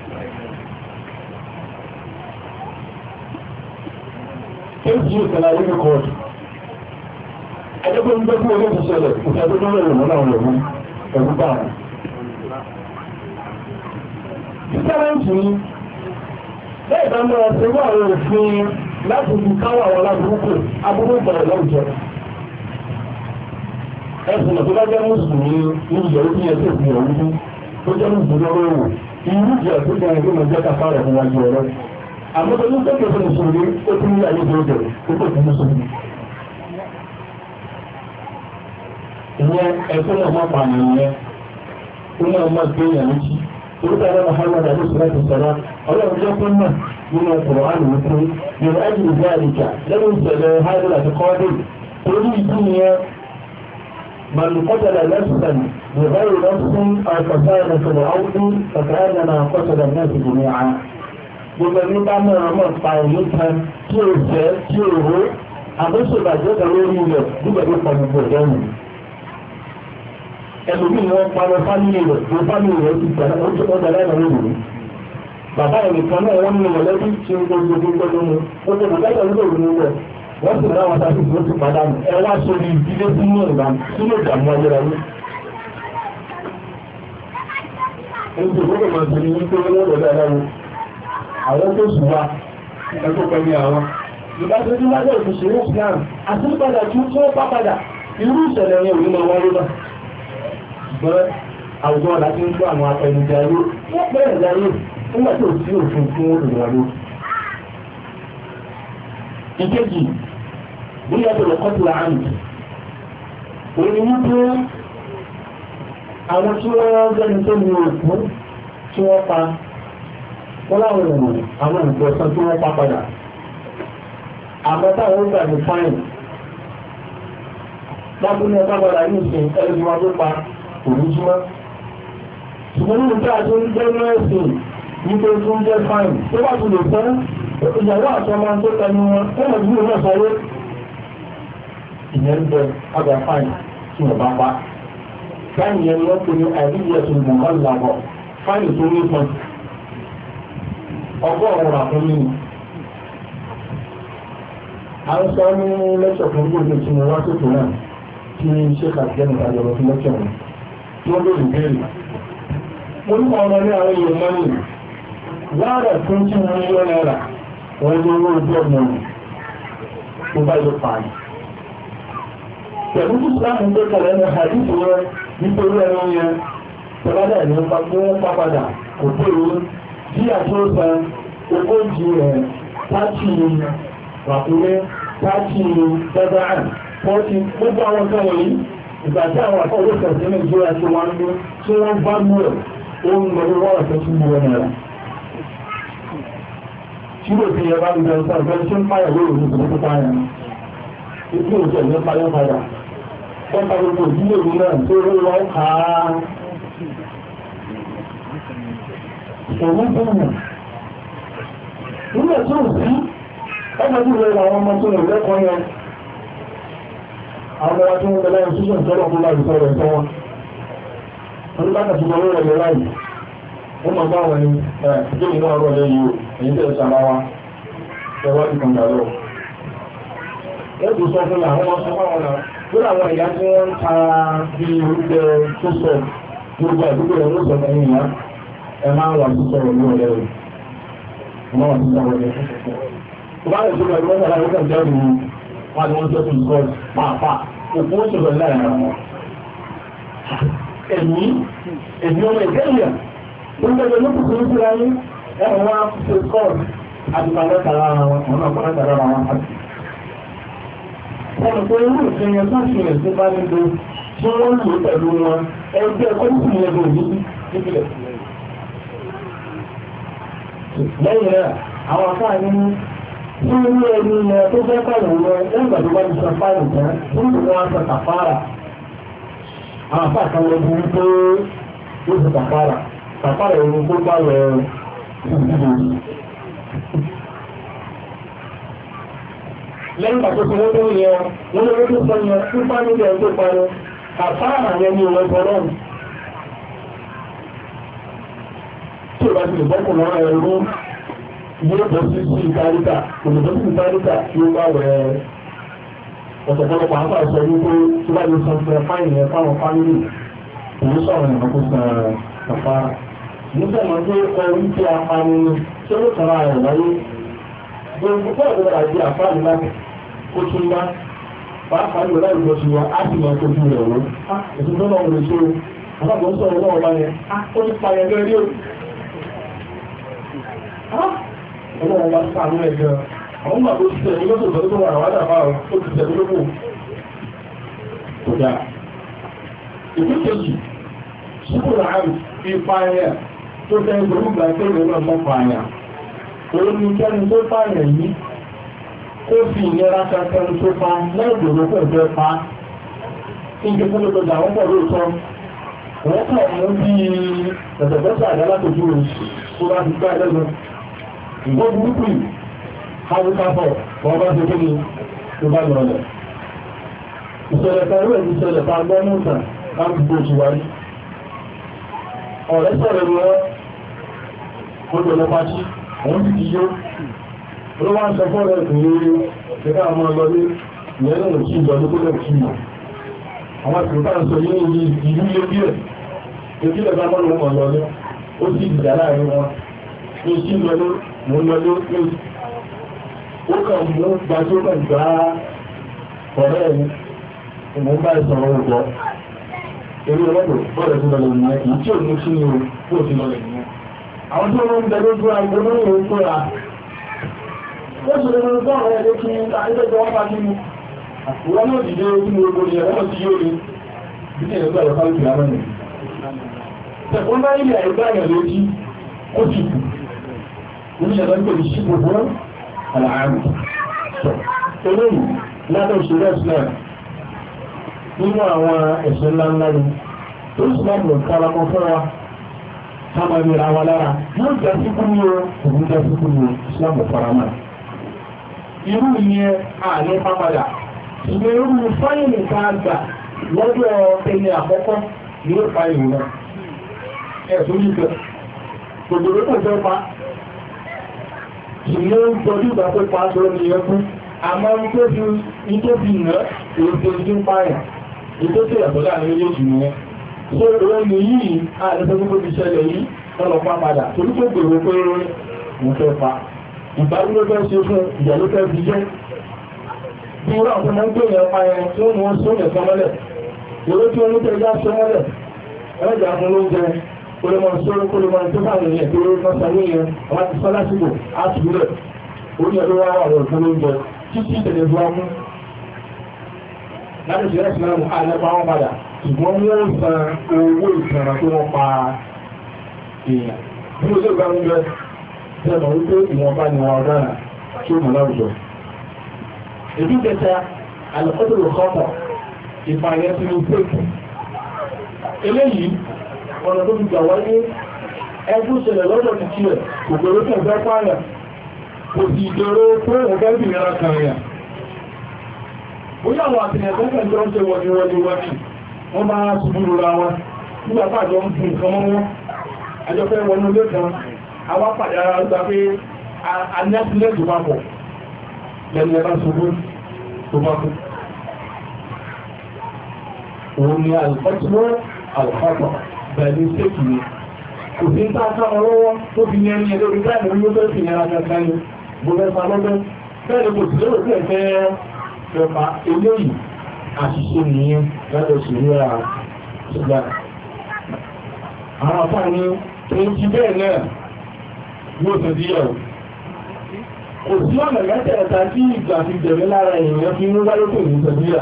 kéjì ìṣẹ̀lẹ̀ ayé ní kọ́ọ̀tù ẹgbẹ́ ń gbé fún olóòtú ṣẹlẹ̀ ìṣẹ́jú tó lẹ́yìn wọn náà lọ́wọ́ ẹ̀rú bá wọn. ìṣẹ́lẹ̀ǹtì ni bẹ́ẹ̀ bá mọ́ ẹsẹ̀ wọ́n àwọn òfin láti fi káwọ́ àwọn aláburúkú aburú bẹ̀rẹ̀ láwùjọ. ẹ̀sùn tó bá jẹ́ mùsùlùmí ní ìyẹ̀ ó yẹ sí ìpìlẹ̀ òwúrú tó jẹ́ mùsùlùmí lọ́wọ́ ìwò irú ìjẹ́ tó jẹ́ ẹgbẹ́ mọ̀ jẹ́ káfá rẹ̀ fún wájú ọ̀rọ̀. àmọ́ tó ní sókè fún mùsùlùmí ó tún ní ayé tó bẹ̀rẹ̀ tó kò fún mùsùlùmí. ìyẹn ẹ̀kọ́ náà máa pa àyàn yẹn ó náà máa gbé yàn létí orúkọ ẹ̀rọ Muhammad alayhi sọ̀rọ̀ ọlọ́run jẹ́ fún náà nínú ọkùnrin àrùn wípé yorùbá ẹ̀jì ìgbà àdìjà lẹ́nu ìṣẹ̀lẹ̀ haidul àti kọ́ọ́dé torí ìdí yẹn màlúkọ́tàlá lẹ́sùn yorùbá yóò lọ́sùn àkọsáyẹ̀ fẹ̀rẹ̀ áwùdí kàkàyẹ̀ náà kọ́tàlá lẹ́sùn jùlọ àá gbogbo ẹni bá mẹ́rin mọ́ pa ìlú kan tí ó fẹ́ tí ó ró àbúṣèbàjẹ́ kan lórí ilẹ̀ nígbà tó pọ̀ gbogbo ìdẹ́rùn ẹlòmí ni wọ́n parọ́ fámìlì rẹ̀ tó fámìlì rẹ̀ ti gbà ó jẹ́ ọjà láìpẹ́ lórí bàbá ẹ̀ nìkan náà wọ́n ní mọ̀lẹ́bí tí ó gbogbo gbogbo lónìí ó tó kò dájọ́ nílò ìlú rẹ̀ wọ́n sì ráwọn tàbí tó ti pàdánù ẹ wá sórí ìdílé sínú ìdààmú ayérayé. ẹni tó gbogbo máa ti ní wípé wọ́n lọ́dọ̀ aláwo àwọn tó sùn wá ẹgbẹ́ pẹ̀lú àwọn ìbáṣẹ́ tí wájú òṣèré Islam àti padà tí ó bá padà irú ìṣẹ̀lẹ̀ yẹn ò ní máa wáyé náà ṣùgbọ́n àwùjọ láti ń gbọ́ àwọn apẹnujẹ ayé wọ́n bẹ̀rẹ̀ láyé nígbà tí ò sí òfin fún olùwàlú. ìkejì bí yàtọ̀ lọ́kọ́ tó láàmì òní wípé àwọn tí wọ́n gbẹ́ni tó ní òkú tí wọ́n pa wọ́n láwọn èèyàn àwọn ìgbọ̀nsán tí wọ́n pa padà àmọ́ táwọn ó gbà ní fáìn lábúlé ọba padà ní ìsìn ẹni wọn tó pa òrùjúmọ́ ṣùgbọ́n nínú tí a tó ń jẹ́ mẹ́sìn nípa tó ń jẹ́ fáìn tó bá tún lè fẹ́ ìyàwó àtọmọ tó tẹnu wọn ẹ̀rọ ìlú náà sáré ìyẹn ń bẹ àgbà fáìn tí wọ́n bá pa fáìn yẹn ni wọ́n pe ní àìríyẹ tó mọ̀ ọ́ làbọ̀ fáìn tó ní fún ọgọ́rùn-ún àfúnni à ń sọ ní lẹ́sọ̀ fún gbogbo tí mo wá sókè náà tí ṣe kàtìkẹ́ nìkan jọrọ fún lẹ́sọ̀ wọn tí ó lórí bẹ́ẹ̀rẹ̀. mo ní ọmọ ní àwọn èèyàn mọ́rin láàrẹ̀ fún tí wọ́n yọ náírà wọ́n ní owó ojú ọmọ tó bá yọ pààyàn. pẹ̀lú tí sáàmù gbé kalẹ̀ ní àdìsí wọn nítorí ẹni yẹn tọ́ládà ní wọ́n pápadà kò tó yẹ bí àtúnṣe ogójì rẹ̀ láti ràkúnlé láti dẹ́gbàán pọ́ọ̀tì gbogbo àwọn kan wọ̀nyí ìgbà tí àwọn àkọ́wé kẹsì Nàìjíríà tí wọ́n ń lò tí wọ́n bá mú ẹ̀ ó ń lọ ní wọ́n àti tún mú ẹ̀rọ. tí ó fi ẹ̀rọ ń bẹ̀rẹ̀ sáà bẹ́ẹ̀ tí ń páyà lórí ìlú tó páyà ìpín òjò ní páyà padà wọ́n ta gbogbo ìdílé ìlú náà tó rí wọn kà á òun bẹ̀rẹ̀ nígbà tí ó sí ọmọ tí ó rẹ̀ àwọn ọmọ tó rẹ̀ lẹ́kọ̀ọ́ yẹn àwọn ọmọ tí wọ́n bẹ̀rẹ̀ ìṣúṣẹ́ ìtọ́lọ̀ fún láì sọ̀rọ̀ ẹ̀tọ́ wọn wọ́n bá kàtí mọ́ lọ́rọ̀ lọ́rọ̀ láì wọ́n mọ̀ bá wọn ni ẹ̀ẹ́dẹ́ ìlú ọ̀rọ̀ lẹ́yìn èyí tẹ́ ṣàmáwá ẹwà ìkàndà lọ ẹ̀ẹ́dù sọ fún àwọn ọmọ sọ́wọ́n náà lórí àwọn ìyá tí wọ́n ń ta bí orúkẹ tó sọ gbogbo àdúgbò rẹ̀ ló sọ fún ìyá ẹ máa wà sí sọ̀rọ̀ ní ọ̀rẹ́ rẹ̀ ọmọ wà sí sọ̀rọ̀ rẹ̀ tó bá rẹ̀ tó bẹ̀rẹ̀ wọ́n sọ̀rọ̀ àwọn ìjọ ìlú wọn ni wọ́n tó tún kọ́ pàápàá òkú ó sọ̀rọ̀ láàrin ara wọn ẹ̀mí ọmọ ìgẹ́lẹ̀ tó ń bẹ̀rẹ̀ lókùn tó ń síra ní ẹ̀rọ wọn ṣe kọ́ àdìpàlẹ́ tàrà wọn ọ̀nà ọ̀pọ̀lẹ́ tàrà wọn àti ọmọ tó irú ìsinmi tó ṣìlẹ̀ tó bá nílò tí wọ́n lò pẹ̀lú wọn ẹgbẹ́ kọ́lùkù yẹn lò ní ìpìlẹ̀ lẹ́yìn rẹ̀ àwọn afáà ní tí irú ẹni ilẹ̀ tó fẹ́ pààyàn lọ lẹ́gbàá tó bá ti sọ fáìlì tán tó ń wọ́n aṣọ kàfàrà àwọn afá kan lọ bí wípé ó ti kàfàrà ẹni tó bá lọ ìdíje lẹ́yìn pàtó tí wọ́n tó yẹ wọ́n lè tó sọ yẹn tí fáìlì ẹ̀ tó parí kàfàrà yẹn ní ìwọ̀n ìfọ̀rọ̀ tí ò bá ti lè bọ́kùn náà ẹ̀rú yóò bọ́ sí ìtàríkà olùbọ́ sí ìtàríkà tí ó bá wẹ̀ ọ̀sọ̀pọ̀lọpọ̀ àpá ìsọ wípé tí wá lè san fẹ́ fáìnì ẹ̀ fáwọn fámílì òun sọ̀rọ̀ nìkan kó san àfárá nígbà máa tó ẹrú tí a pa ní tí ó tọ́ra rẹ̀ láyé gbogbo pọ̀ tó rà di àfáàní láti ó tún bá pàápàá ní ọ̀la ìjọ sí wa á sì máa tójú rẹ̀ wọ́n ètò tó náà lè ṣe àbábọ̀ ń sọ̀rọ̀ náà bá yẹn ó ti pa yẹn lórí ọlọ́run wá sáànú ẹ̀gẹ́ àwọn ọmọ àbó ti tẹ̀ ní lọ́sọ̀ tó wà àwádà bá ó ti tẹ̀ lókò tó dá ìlú kejì ṣúkúrò àrùn fi pààyàn tó tẹ́ ìgbòrúgbà tó rẹ̀ náà mọ́ pààyàn òun ni kẹ́ni tó pààyàn yìí ó fi ìnira kankan tó pa lẹ́gbòrò pẹ̀lú pa ìjọ tó lọ́dọ̀ àwọn pọ̀ lóòótọ́ wọ́n kàn mú bí ẹ̀sẹ̀gbẹ́sẹ̀ àdálátòjú rẹ̀ tó bá ti gbá ẹlẹ́gbẹ̀ẹ́ ìwọ́n burúkú káwọ́káfọ́ wọ́n bá ṣe kí ni tó bá lọ́lẹ̀. ìṣẹ̀lẹ̀ kan rẹ̀ ìṣẹ̀lẹ̀ ta gbọ́ mọ́ta láti gbó ṣùwárí ọ̀rẹ́ sọ̀rọ̀ ni wọ́n gbọ́nà pàṣí wọ́n ti kí yó ló wá ń sọ fọ́ rẹ̀ kìí ṣẹ́ká àwọn ọlọ́lé ìyẹn náà kí ìjọdún kó lẹ̀ kí mọ̀ àwọn àtìkútà ń sọ yìí ní ìlú ilé bí ẹ̀ ìpínlẹ̀ bá mọ́ lọ́mọ lọ́lé ó sì dìjà láàrin wọn ní kí lọ́lé mo lọ́lé ní ó kàn mú gbajúmọ̀ gbá ọ̀rẹ́ ẹni mo bá ìsọ̀rọ̀ ògbọ́ eré ọlọ́dọ̀ bọ́ọ̀rẹ̀ tó lọlẹ̀ nìyẹn kìí tí ò ní kí ni o kó ti lọlẹ̀ nìyẹn àwọn tí wọ́n ń bẹ lójú àgbẹ̀ lórí òun tó ra ó sì lè lọ bọ́ ọ̀rẹ́ ẹ̀dẹ́ kí ilé-ẹjọ́ wọ́n bá kí ni wọ́n náà dìde nínú ogun ni ẹ̀wọ́n ti yóò rí bí kí ẹ̀gbẹ́ ọ̀rọ̀ fáwọn ìgbà mẹ́rin tẹ̀kún bá ilẹ̀ ẹ̀gbẹ́ àyàn lójí ó sì kù ní ẹ̀gbẹ́ pẹ̀lú sípò fún àlàáàrùn eléyìí látọ̀ ìṣẹ́lẹ̀ islam nínú àwọn ẹ̀sẹ̀ ńláńlá ni tó islam lọ kárakọ́ fún wa sáma ní ra wa lára yóò já síkú ní o òun já síkú ní o islam farama irú ìyẹn àní pápadà ìgbé irú fáyìnì ká gbà lọ́jọ́ ẹni àkọ́kọ́ ní ó fáyìnì náà ẹ̀sùn yíkẹ́ gbogbo tó fẹ́ pa ìlú ń tọ́jú ìgbà pé pa tó ní ẹkún àmọ́ tó fi nà èyí tó ń pààyàn ètò tí ìyàtọ̀ láàrin méjèèjì nìyẹn tó rẹ̀ ní yìí ààrẹ́sẹ́ gbogbo ti ṣẹlẹ̀ yìí tọ́lọpá padà torí tó gbèrò pé mo fẹ́ pa ìbáwí ló fẹ́ ṣe fún ìyà ló fẹ́ fi jẹ́ bí wọ́n àwọn ọmọ ń gbé yẹn pa yẹn tí wọ́n só yẹn kan mọ́lẹ̀ èrò tí wọ́n ní tẹ́já só mọ́lẹ̀ ẹ̀rẹ́jà fún lóúnjẹ kólómọ̀ sóró kólómọ̀ tó bá rìn yẹn tó rí kan sanwó yẹn wọ́n ti sọ lásìkò á tù rẹ̀ ó ní ẹ̀rọ wá wà lọ́ọ̀tún lóúnjẹ títí ìtẹ̀lẹ̀ fún ọmú láti ṣe ẹ̀sìn náà mú àlẹ́pàá wọn padà ṣùgbọ́n wọ́n san owó ìsanra tó wọ́n pa èèyàn bí ó lè gbá ń bẹ́ tẹ́mọ̀ wípé ìwọ̀nba ni wọn ọ̀dára tí ó mọ̀ láwùjọ. èdè kẹta alẹ́kọ́tòrò kọ́pọ̀ ìpààyàn tí ó pèkù eléyìí ọ̀nà tó fi gbà wáyé ẹgbẹ́ ìṣẹ̀lẹ̀ lọ́dọ̀ ti tiẹ̀ kò gbèrò kẹfẹ́ pààyàn kò sì ìdèrò pé òun fẹ́ bìnrin kan yàn bóyá àwọn àtìlẹ̀kọ́kẹ́ tó ń ṣe wọ́niwọ́ni wọ́n bá ṣubú lura wọn nígbà pàjọ ń fún nǹkan mọ́ wọn àjọpẹ́ wọnú lé kan àwọn pàdé ara ń gbà pé a ní àtìlẹ́ tó bá pọ̀ lẹ́nu ẹ̀bá ṣubú tó bá kú òun ni àlùfọ́tìmọ́ àlùfọ́tọ̀ bẹ̀rẹ̀ ṣéèkì ni kò sí ń tá ká wọn lọ́wọ́ tó fi ní ẹni ẹlórí báyìí ló fẹ́ fi yẹra kankan ni gbogbo lọ́dọ́ bẹ́ẹ̀ ni kò sí lérò pé ẹ̀fẹ́ ẹ̀fà eléyìí àṣìṣe nìyẹn lọ́dọ̀ ìṣòro ṣùgbọ́n àwọn afá ní tó ń jí bẹ́ẹ̀ náà yóò tó díyàwó kò sí ọ̀nà mẹ́tẹ̀ẹ̀ta tí ìgbà fi jẹ̀mí lára èèyàn fi mú wáyé kò ní tọ́bíyà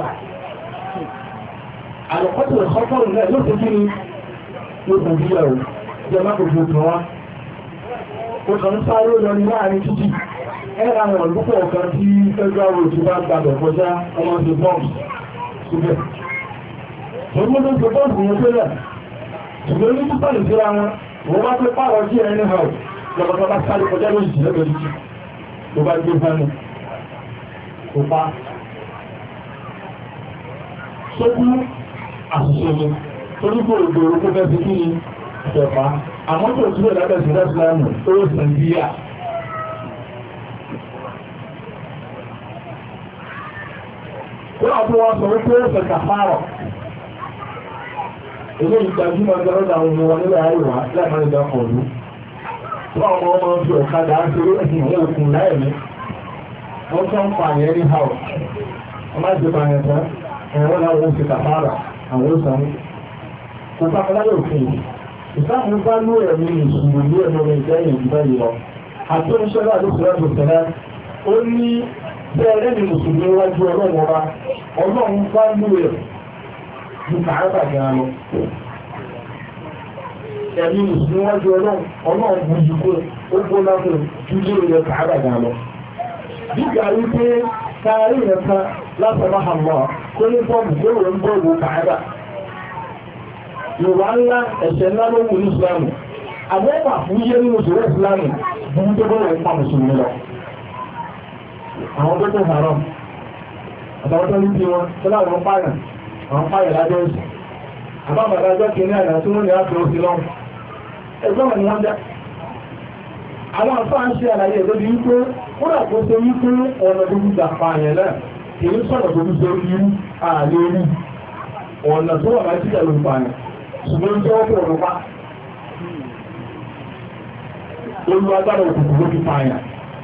àlọ́kọ́tù ọ̀kọ́kọ́rù náà yóò tó kí ni yóò tọ́bíyàwó jẹ́ má kò fún wá ó kàn ń sáré lọ ní láàrin títì ẹ̀rọ àwọn olùkọ́ ọ̀kan tí federal road bá gbàgbẹ̀ kọjá ọmọ ṣe bọ́ọ̀mù síbẹ̀. Ṣùgbọ́n tó ṣe bọ́ọ̀mù yẹn tẹ́lẹ̀, ṣùgbọ́n ní títà lè síra wọn, wọ́n bá pẹ́ pààrọ̀ sí ẹni hàn lọ́pọ̀tọ́ bá sáré kọjá lójijì lẹ́gbẹ̀ẹ́ títì tó bá gbé fánù. Kò pa. Ṣókú àṣìṣe ni, torí kò ògbòrò kó fẹ́ fi kí ni ìjọba. Àmọ́ tó túbọ̀ lábẹ́ sí lẹ́sìlámù tó sàn bíyà. Wọ́n tó wọ́n sọ wípé ó fẹ̀kà fárọ̀. Ilé ìgbàjúmọ̀ ìjọba àwọn ọmọ wọn nílẹ̀ àríwá lẹ́ẹ̀mọ́ ìjọba ọ̀lú. Wọ́n ọmọ fi ọ̀kadà ń ṣeré ẹ̀sìn ìwọ̀n òkun láẹ̀mí. Wọ́n tó ń pa àyẹ̀ ní hàù. Wọ́n má ti pààyàn tán, ẹ̀wọ́n láwọn oṣù kàfàrà àwọn oṣù kò bá kọláyọ̀ òfin. Ìsáàmù bá lú ẹ̀mí ìṣùgbò ní ẹ̀mọ́ ìjẹ́yìn ìgbẹ́ ìlọ. Àti oníṣẹ́ láti ṣọ́rọ̀ ìṣẹ̀lẹ̀ ó ní bẹ́ẹ̀rẹ́ ni mùsùlùmí wájú ọlọ́run ọba ọlọ́run bá lú ẹ̀ ní kàábà gan lọ. Ẹ̀mí mùsùlùmí wájú ọlọ́run bú jù kó ó gbóná fún júlé ilẹ̀ kàábà gan lọ. Dígbà wípé káàrí ẹ̀ka lásọ̀rọ̀ àmọ́ kó ní bọ́ọ̀bù tó rẹ̀ ń bọ́ọ̀bù kàábà. Yorùbá ńlá ẹ̀ṣẹ̀ ńlá ló wù ní Ìsìlámù. Àgbẹ́pà fún yé nínú ìṣòro Ìsìlámù bú tó bọ́ọ̀rẹ̀ ń pa mùsùlùmí lọ. Àwọn tó tó haram àtàwọn tó ní bí wọn tó láwọn pààyàn àwọn pààyàn lájọ́ ìsì àbábàdá ọjọ́ kìíní àdá tí wọ́n ní àpẹ òsì lọ ẹgbọ́n wọn ni wọ́n jẹ́ àwọn àfáà ń ṣe àlàyé ẹ̀dọ́ bí wípé ó rà kó ṣe wípé ọ̀nà tó gbígbà pààyàn náà kìí sọ̀rọ̀ tó gbígbà irú ààlẹ́ orí ọ̀nà tó wà láti jíjà ló pààyàn ṣùgbọ́n tó wọ́pọ̀ ọ̀nà pa olú agbára òkùnkùn ló fi pààyàn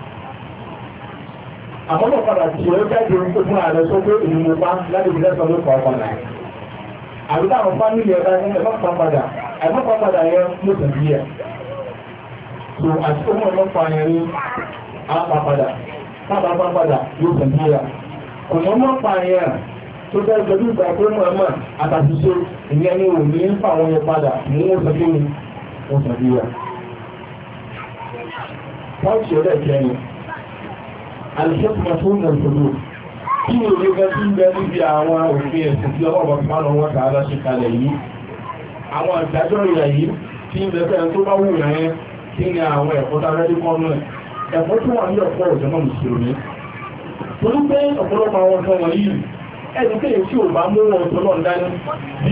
àmọ́lọ̀ padà tí ó jáde orípé fún ààrẹ só pé ìlú pa láti fi lẹ́sọ̀ ló pa ọ̀padà. Àbúdá àwọn fámílì ẹ̀ka ní ẹ̀mọ́pàá padà, ẹ̀mọ́pàá padà yẹn ló tẹ̀lé ẹ̀. So àti tó mọ̀ ẹ̀mọ́pàá yẹn ní àpá padà, pápá padà ló tẹ̀lé ẹ̀. Kò mọ́ mọ́pàá yẹn tó fẹ́ gbẹ̀dú ìgbà pé mọ̀ ẹ̀mọ́ àtàṣìṣe ìyẹn ni ò ní fà wọn yẹn padà ní ó tẹ̀lé ni ó tẹ̀lé ẹ̀. Pọ́ọ̀tì ọ̀dẹ̀ kẹrin alìṣẹ́kùnmọ̀ tó ń lọ́pọ̀lọ́ kí ni orí gẹ́ tí ń bẹ níbi àwọn òfin ẹ̀sìn tí ọlọ́pàá pàánà wọn tààlá ṣe kalẹ̀ yìí àwọn ìdájọ́ ìyà yìí tí ń bẹ fẹ́ tó bá wù rẹ̀ kí ni àwọn ẹ̀kọ́ tàbí kọ́nù ẹ̀kọ́ tó wà ní ọ̀pọ̀ òjò náà mùsùlùmí torí pé ọ̀pọ̀lọpọ̀ àwọn ọ̀sán wọ̀nyí ẹni pé tí ò bá mú ọ̀tọ̀ náà dání bí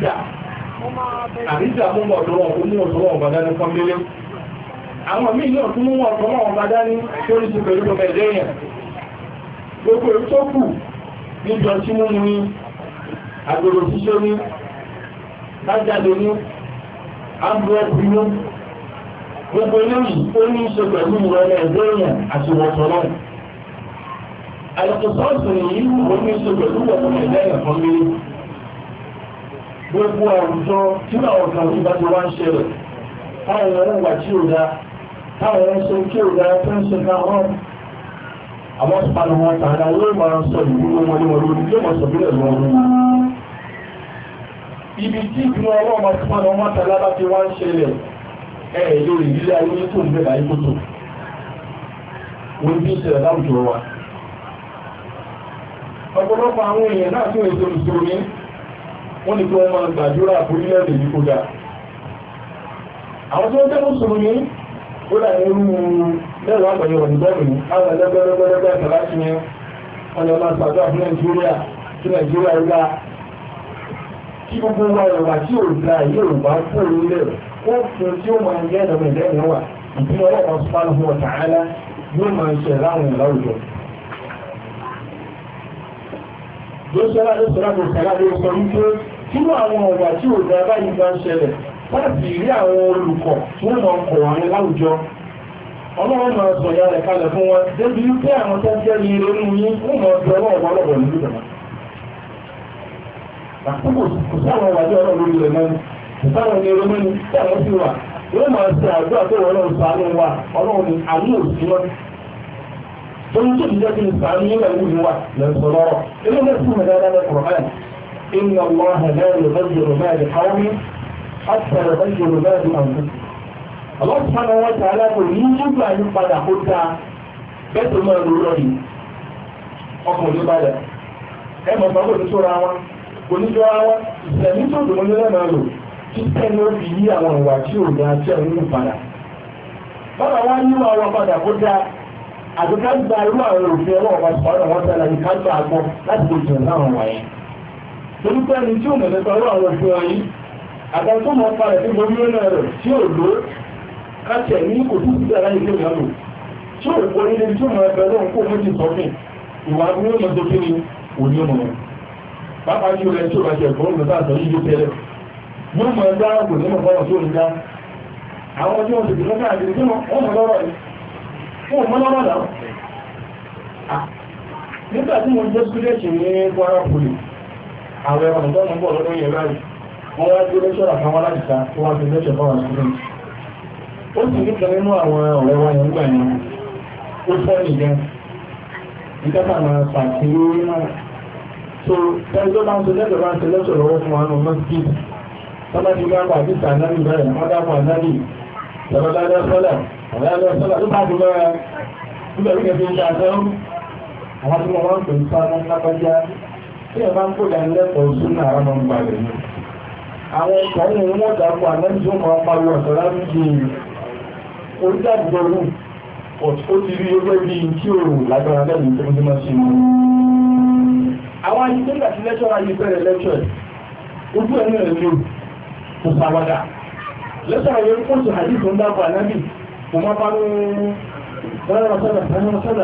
àríjà mú ọ̀tọ̀ náà bá dání fọ́nbélé àwọn míì náà tún mú ọ̀tọ̀ náà bá dání tó ní ti pẹ̀lú ọmọ ẹ̀dẹ́ yẹn gbogbo èyí tó kù níjọ tí mú ní agbèrò ṣíṣẹ́ ní kájáde ní ámbúrẹ́pì ní gbogbo eléyìí ó ní ṣe pẹ̀lú ìrọ̀lẹ́ ẹ̀dẹ́ yẹn àti wọ̀tọ̀ náà àìkùsọ́ọ̀sì yìí ó ní ṣe pẹ̀lú ọmọ ẹ̀dẹ́ yẹn kan lé gbogbo àwùjọ tí àwọn kan ní bá ti wá ń ṣẹlẹ̀ táwọn ẹ̀rọ wà tí ó dá táwọn ẹ̀rọ ṣe kí ó dá tó ń ṣe káwọn àwọn ìpanu wọn tààdà yóò máa sọ ìwúrò wọn ní wọn lórí yóò máa sọ bí ẹ̀rọ wọn lórí ibi tí ìpinnu ọlọ́ọ̀mà ìpanu wọn tààdà bá ti wá ń ṣẹlẹ̀ lórí ilé ayé tó ń bẹ̀rẹ̀ ayé kótó wọ́n bí ìṣẹ̀lẹ̀ láwùjọ wa ọ̀pọ̀lọpọ̀ àwọn èèyàn náà tún èso ìṣòro wọ́n ní kí wọ́n máa gbàdúrà orílẹ̀-èdè yìí kódà àwọn tó ń jẹ́ mùsùlùmí ó dà ní irú lẹ́rọ àgbàyẹ̀ wọ̀n ìbẹ̀rù ní àwọn ẹlẹ́gbẹ̀rẹ̀gbẹ̀rẹ̀ tàbí ní ọ̀nà máa sàdọ́ fún Nàìjíríà tí Nàìjíríà ríra kí gbogbo wa ìrọ̀bà tí ò dá yóò bá kó ilẹ̀ ó fún tí ó máa jẹ́ ẹ̀dọ̀mọ̀ ìdẹ́yìn wà ìpínlẹ̀ ọlọ́pàá subhanahu wa ta'ala yóò máa ṣe láwọn ìlàwùjọ lóṣèlá ló sọ wípé nínú àwọn ọ̀wà tí ò dá báyìí bá ń ṣẹlẹ̀ láti rí àwọn olùkọ́ tí wọ́n máa kọ̀ wọ́n láwùjọ ọlọ́run máa sọ ìyá rẹ̀ kalẹ̀ fún wọn débi wípé àwọn tó jẹ́ ní eré nínú yín wọ́n máa fi ọlọ́run ọlọ́bọ̀ nílùú ìjọba àkókò kò sáwọn ìwádìí ọlọ́run lórí rẹ̀ mẹ́rin kò sáwọn ní eré mẹ́rin tí àwọn sì wà yóò máa ṣe àdúrà tó wọ́n lọ́run ṣàánú wa ọlọ́run ní àánú òsì wọn tó ń tó ìjẹ́ kí n ṣàánú yín lẹ́wù ní wa lẹ́sọ̀ lọ́rọ̀ ilé mẹ́sìn mẹ́dáadáa lẹ́kọ̀ọ́ إن الله لا يغير ما بقوم حتى يغير ما بأنفسهم. Allah subhanahu wa ta'ala kò ní nígbà ní padà kó dáa bẹ́ẹ̀ tó máa lò lọ yìí ọkùnrin balẹ̀ ẹ mọ̀ sọ́kò tó tóra wọn kò ní jọra wọn ìsẹ̀mí tó dùn ní lẹ́nà lò kí tẹ́ni ó fi yí àwọn ìwà tí ò dá tí ẹ̀rú nù padà báwa wá ní àwọn padà kó dá àdúgbò gba irú àwọn òfin ọlọ́wọ́ sọ̀rọ̀ wọn tẹ́lẹ̀ ní ká gbà gbọ́ láti lè jẹun láwọn wọ̀nyí torí pé ẹni tí ò mẹ̀lẹ́ pẹ̀lú àwọn òfin wọ̀nyí àtàwọn tó mọ̀ parẹ̀ tí gbogbo náà rẹ̀ tí ò lò káṣẹ̀ ní kò tún sí àláyé tó yàn lò tí ò pọ̀ nílé tí ó mọ̀ ẹgbẹ́ lóhun kó méjì sọ́fìn ìwà ní ó mọ̀ tó kí ni òní ọmọ wọn pápá ní olè tí ó bá ṣe ẹ̀kọ́ òun lọ́ta àtọ́ yíyó tẹ́lẹ̀ ní ó mọ̀ ẹgbẹ́ kò ní mọ̀ fọ́nà tó ń dá àwọn tí wọ́n ti dìbò káàkiri tí wọ́n mọ̀ lọ́rọ̀ yìí wọ́n mọ̀ lọ́rọ̀ náà nígbà tí mo jẹ́ sílẹ̀ṣì ní Kwara Poli àwọn ẹ̀rọ ìtọ́nà bọ̀ lọ́dún yẹn báyìí wọ́n wá gbé lẹ́ṣọ́rà kan wá láti ta tó wá fi lẹ́ṣọ̀ fáwọn student ó sì ní kan nínú àwọn ọ̀rẹ́ wa yẹn gbà yẹn ó fọ́ nìyẹn ìjọba máa pàṣírí náà so tẹ́jọ́ bá ń ṣe lẹ́ṣọ̀ bá ń ṣe lẹ́ṣọ̀ lọ́wọ́ fún wa nù mọ́sí tọ́lá ti gbá pàdé sànárì bẹ́ẹ̀ wọ́n dápọ̀ ànárì tẹ̀lọ́dájọ́ sọ́lá ọ̀dájọ́ sọ́lá tó bá ti mọ́ra nígbà tí kẹfì ń ṣe àtẹ́rù àwọn tí wọ́n ń pè ń sáà lápájá tí ẹ bá ń kó ìdánilẹ́kọ̀ọ́ súnà ara máa ń balẹ̀ ní àwọn ẹ̀kọ́ ní wọ́n dápọ̀ ànárì tó máa pariwo ọ̀sọ̀ láti di orílẹ̀-èdè ó ti rí ẹgbẹ́ bí tí ó rò lágbára lẹ́yìn tó mọ́ sí mú. Àwọn ìgbẹ́gbà tí lẹ́ṣọ́rà yìí bẹ̀rẹ̀ lẹ́ṣọ́ ẹ̀, ojú ẹ̀mí rẹ̀ lè kò sàwádà. Lẹ́ṣọ́rà yìí kó sì àdí tó ń dápọ̀ ànábì, kò má bá ní ẹ̀rọ-sọ́dà.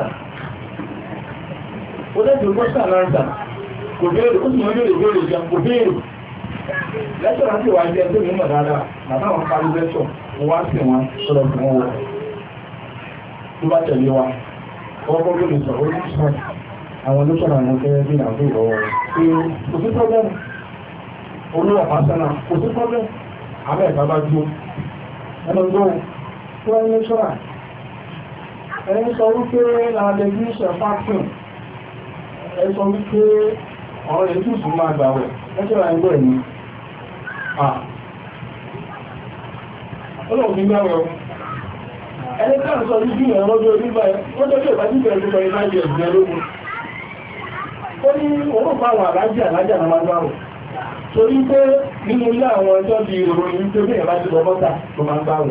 Ó lẹ́jọ́ gbọ́sà láńsà, kò béèrè, ó sì mọ́ béèrè béèrè jẹun, kò béèrè. Lẹ́ṣọ́rà sì wá jẹ́ tó mímọ̀ dáadáa, bàbá wọn parí lẹ́ṣọ̀, wọ́n wá sí wọn sọ́dọ̀ fún wọn wọ́n. Tó bá tẹ̀lé wa ọkọ̀ lórí sọ̀rọ̀ orí sọ̀rọ̀ àwọn olóṣọ̀rọ̀ àwọn ọ̀fẹ́ bí àwọn ìrọ̀wọ̀ rẹ̀ pé kò sí pọ́blẹ́mù olówó pàṣánà kò sí pọ́blẹ́mù àmẹ́ ẹ̀ka bá jó ẹnu gbóhùn tó wọ́n ní sọ́rà ẹni sọ wípé láàrẹ̀ bí ṣe fákùn ẹ sọ wípé ọ̀rọ̀ ètò ìsùn máa gbà wẹ̀ lẹ́ṣọ́rà ẹgbẹ́ ẹ̀mí ọlọ́run ní gbáwẹ̀ ẹni káà sọ ní jùlọ ọlọ́jọ́ onígbà ọjọ́ tí ó bá jí bẹ̀rẹ̀ gbogbo ìbájẹ̀ ìgbẹ̀ lógún ó ní owó fáwọn àlájì àlájì àmàgbàwò torí pé nínú ilé àwọn ọjọ́ bí ìròyìn tó bí ẹ̀bá ti lọ́bọ́ta tó máa gbáwò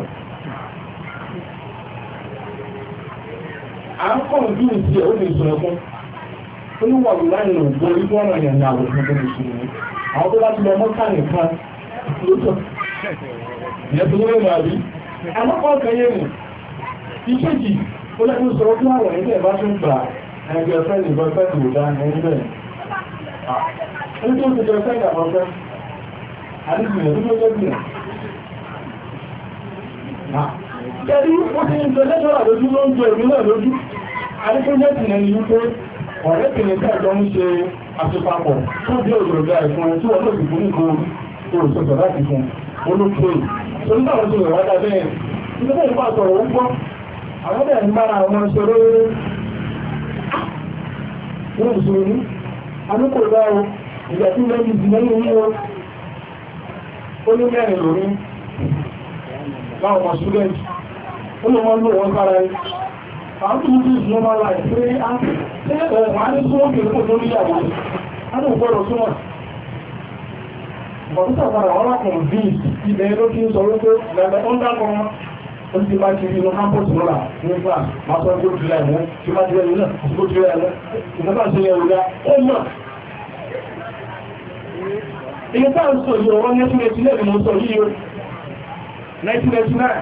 à ń kọ́ ojú ìsí ẹ̀ ó lè sọ ẹkún ó ní wà láàrin ògbó orí fọ́nà ìyàn àwọn òṣèlú ìṣòro àwọn tó bá ti lọ mọ́ta nìkan lótọ́ ìyẹn tó lórí màá bí àmọ́kọ́ kan yé mi ìkéjì ó lẹ́nu sọ ọdún àwọn ẹgbẹ́ bá tún gbà ẹgbẹ́ ọ̀fẹ́ ní ìbọ̀fẹ́ ìwòdá ẹgbẹ́ ẹni tó ti jẹ́ ìgbàfẹ́ àdíjìnà tó jẹ́ bìnà tẹ́rí ó ti ń tẹ́lẹ́ tọ́rà lójú ló ń jẹ ìlú náà lójú àdíjìnà ti nẹni wípé ọ̀rẹ́ kìnnì káàjọ ń ṣe àṣepapọ̀ tó bí òjòrò ẹ̀fún ẹ̀ tí wọ́n tó sì fún nǹkan olùsọ̀tọ̀ láti fún olókè tó ń dáwọn tó rẹ̀ wádá bẹ́ẹ̀ ìgbẹ́ ìpá sọ̀rọ̀ ó gbọ́ àwọn bẹ̀rẹ̀ ń bára àwọn ṣeré wọ́n ìṣòro ní anúkò dáwọ́ ìgbà tí lẹ́yìn ìdílé ní wọ́n ó ní mẹ́rin lórí láwọn ọmọ student ó lọ wọ́n lò wọ́n kára ẹ̀ àwọn tó ní ìṣúná máa láì pé á tẹ́lẹ̀ wọ́n á ní súnmọ́ kìí kò lórí ìyàwó á ní ògbọ́dọ̀ súnmọ́ bọ̀dútà padà wọ́n lákùnrin bí ibẹ̀ ló kí ń sọ wípé lẹ́gbẹ̀ẹ́ ó ń dákọ̀ wọn ó ti máa kiri inú campus lọ́la ní class máa sọ pé ó jùlọ ẹ̀mú tí máa jùlọ ẹ̀mú náà ó jùlọ ẹ̀mú ìjọba ṣe yẹ òyà ó mọ̀ ilé táà ń sọ yìí ọwọ́ 1989 ni mo sọ yìí o 1999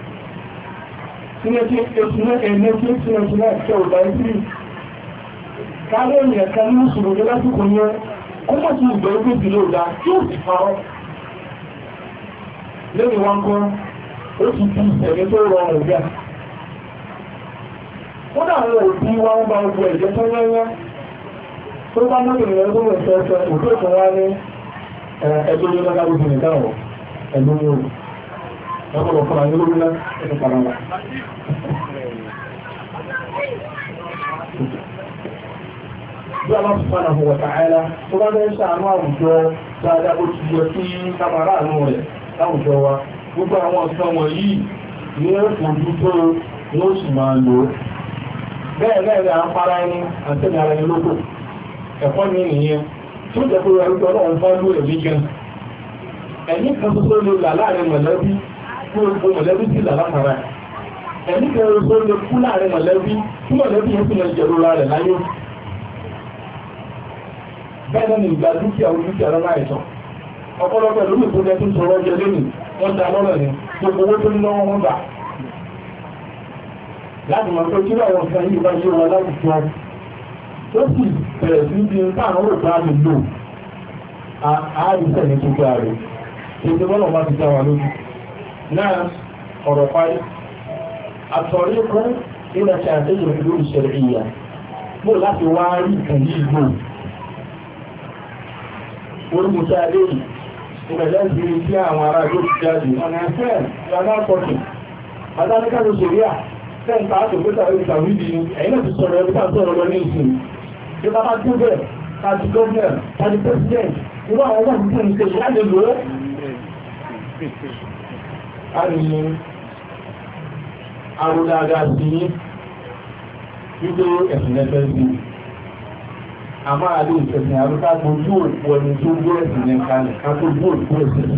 ṣe ò báyìí sí káàlẹ́ ènìyàn kan ní ìṣòro lásìkò yẹn ó mọ̀ sí ìgbẹ̀ ogun ìdílé òdá yóò sì parọ́ lẹ́yìn wọn kọ́ ó ti fi ẹ̀mí tó rọrùn gẹ́ ó dà àwọn òbí wa ń bá ogun ẹ̀jẹ̀ tó yẹ́yẹ́ tó bá mọ́ ìrìnlẹ̀ tó mọ̀ ìfẹ́ẹ̀fẹ́ òkú ìfẹ́ wá ní ẹgbẹ́ ní lọ́gá gbogbo nìdáwọ̀ ẹgbẹ́ ní òru lọ́pọ̀lọpọ̀ fún àwọn olórin náà ẹ̀kọ́ parama bí a máa fi fánà fún wọ̀ta àìlá tó bá bẹ́ ṣàánú àwùjọ dáadáa ó ti yẹ kí kámàrà àánú rẹ̀ láwùjọ wa gbogbo àwọn ọ̀sán wọ̀nyí ní ẹ̀kùnjú tó ní ó sì máa lò bẹ́ẹ̀ bẹ́ẹ̀ à ń para ẹni àtẹ́ni ara ẹni lóko ẹ̀kọ́ mi nìyẹn tí ó jẹ́ pé ẹrúgbọ́ ọlọ́run fọ́ lú ẹ̀mí gan ẹ̀mí kan tó lè là láàrin mọ̀lẹ́bí fún gbogbo mọ̀lẹ́bí sí là látara ẹ̀mí kan tó lè kú láàrin mọ̀lẹ́bí tí mọ̀lẹ́bí yẹn sì lè jẹ̀rọ rẹ̀ láyé bẹ́ẹ̀ ni ìgbà dúkìá dúkìá lọ́nà àìsàn ọ̀pọ̀lọpọ̀ lórí ìpínlẹ̀ tó sọ̀rọ̀ ọjọ́ lónìí wọ́n dá lọ́rọ̀ ní gbogbo owó tó ní lọ́wọ́ wọn gbà láti mọ̀ pé kí àwọn nǹkan yìí bá yé wọn láwùjọ ó sì bẹ̀rẹ̀ sí di táwọn ò bá lè lò àárísẹ̀ ní gbogbo ààrẹ èdè bọ́lọ̀ bá ti dá wa lójú náà ọ̀rọ̀ parí àtọ̀rí kan nígbà tí a tẹ́jọ ìlú ìṣẹ̀lẹ̀ ìyà bó láti wá rí ìkàn yìí gbò orímọ̀tí adé yìí ìgbẹ̀lẹ́ ìgbìrì tí àwọn ará ìlú ti jáde ọ̀nà ẹ̀fẹ́ ìyàná pọ̀tù adáníkàlù sòríà fẹ́ǹkà àtòkútà ìgbàwídì ẹ̀yìn náà ti sọ̀rọ̀ ẹ̀bùkà sọ̀rọ̀ lọ ní ìsìn tí bá bá tó bẹ̀ tàbí gọ́ọ̀nà tàbí president irú àwọn ọmọ ìpínlẹ̀ ní ṣe láti lò ó a ní arúdáadáa sí wípé ẹ̀sìn ẹ̀fẹ́ sí a máa lè ìfẹ̀sìn àrúká gbójú òpó ẹni tó gbé ẹ̀sìn ẹ̀kalẹ̀ ká tó gbó òpó ẹ̀sìn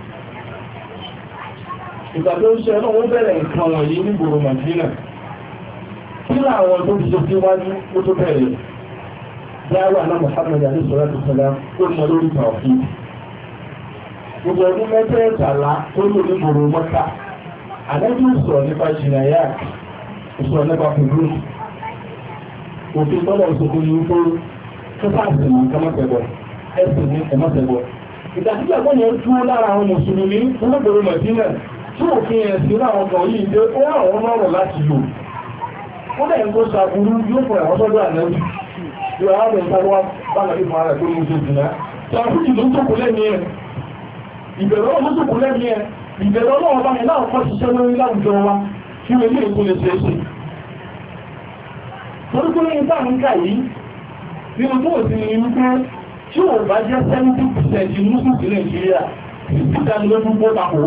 ìgbà tó ń ṣe náà wọ́n bẹ̀rẹ̀ nǹkan wọ̀nyí ní gbòrò Màdínà kí láwọn tó ti ṣe síwájú ó tó bẹ̀rẹ̀ dáwà náà Muhammad alayhi salatu wassalam ó mọ lórí tàwọ̀fí gbogbo ọdún mẹ́tẹ̀ẹ̀tàlá tó lò ní gbòrò Mọ́kà àdájú sọ̀rọ̀ nípa jìnnàyà ìsọ̀rọ̀ nípa pẹ̀lú òfin tọ́lọ̀ ìṣòkò ní wípé kẹfàásì ní kẹmọ́tẹ̀bọ̀ ẹ̀sìn ní kẹmọ́tẹ̀bọ̀ ìdàtíjàgbọ́n yẹn dúró lára àwọn mùsùlùmí lọ́gbọ̀rọ̀ Mádínà tí òfin ẹ̀sìn láwọn kan yìí dé ó àwọn mọ́rọ̀ láti lò ó dẹ̀ ń kó sàbúrú yóò fọ̀ àwọn sọ́dọ̀ ànábì yóò àwọn ìtàwọ́ bánàbí fún ara tó mú sí ìdìnà sàbúrú ló tókò lẹ́ni ẹ̀ ìbẹ̀rẹ̀ ọlọ́run tókò lẹ́ni ẹ̀ ìbẹ̀rẹ̀ ọlọ́run bá yẹn náà kọ́ ṣiṣẹ́ lórí láwùjọ wa kí wọ́n ilé ìkó lè ṣe é ṣe torí pé ní táà ń kà yìí nínú tó ò sí ní wípé tí ò bá jẹ́ 70% Mùsùlùmí Nàìjíríà ìdánilójú bó tako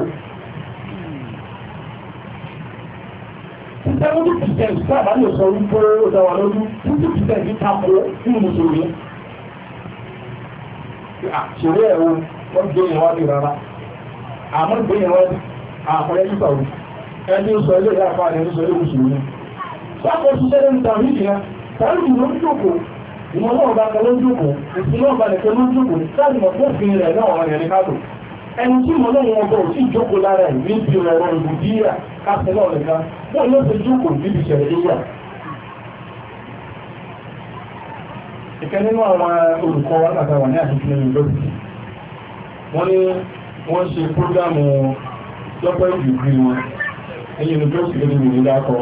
70% sábà lè sọ wípé ó dá wa lójú 50% ní tako nínú Mùsùlùmí ṣeré ẹ̀rọ wọ́n gbé ìwádìí rárá àmọ́ gbé ìwádìí àpọ̀lẹ́ nípa òun ẹni sọ ilé ìyá àpá ẹni sọ ilé Mùsùlùmí sáàkó ṣiṣẹ́ lórí tàbí ìdíná tàbí ìdíná ń jókòó ìmọ̀ náà bá kan ló ń jókòó ìsinmi ọba nìkan ló ń jókòó sáàdì mọ̀ fún òfin rẹ̀ náà wọ́n rẹ̀ káàdù ẹni tí mọ̀ náà wọn bọ̀ sí ìjókòó lára ẹ̀ ní bí ọ̀rọ̀ ìbùdíyà káàkiri náà nìkan wọ́n ló ti jókòó níbi ìṣẹ̀lẹ̀ yíyà. ìkẹ́ nínú àwọn olùkọ́ wa náà wà ní àṣìṣe yunifásitì wọ́n ní wọ́n ṣe prógámù lọ́pọ̀ ìdìgírì wọn ní yunifásitì lórí ìrìn dákọ̀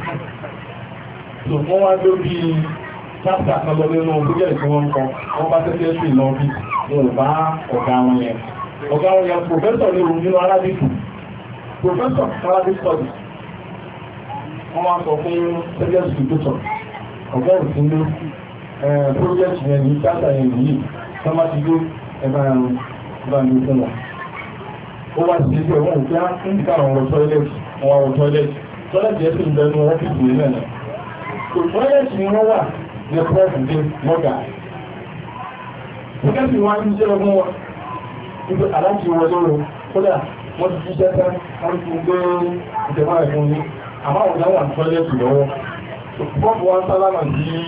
wọ́n wá ló bí chápítà kan lọ nínú bíjẹ̀ tí wọ́n kọ wọ́n bá tẹ́tẹ́ sí lọ bí wọn ò bá ọ̀gá wọn yẹn pòfẹ́sọ̀ ní òun nínú Arabic pòfẹ́sọ̀ Arabic studies wọ́n wá sọ fún tẹ́jẹ́ sí tutor ọ̀gá òsín ní project yẹn ní chápítà yẹn yìí tó má ti gbé ẹgbà ní fún wọn ó wá sí ẹgbẹ́ wọn ò fẹ́ ń ká àwọn tọ́lẹ̀tì ẹ̀sìn ìbẹ̀nu ọ́fíìsì ní ẹ̀nà kò tọ́lẹ̀tì ni wọ́n wà ní pọ́ọ̀fù dé mọ́gà nígbàtí wọ́n ń jẹ́ ọmọ wọn nígbà aláti wọ lóòrò kódà wọ́n ti jíṣẹ́ tán wọ́n ti gbé ìjẹmọ́ ẹ̀fún ní àmá ọ̀gá wà tọ́lẹ̀tì lọ́wọ́ pọ́ọ̀fù wọn sálámà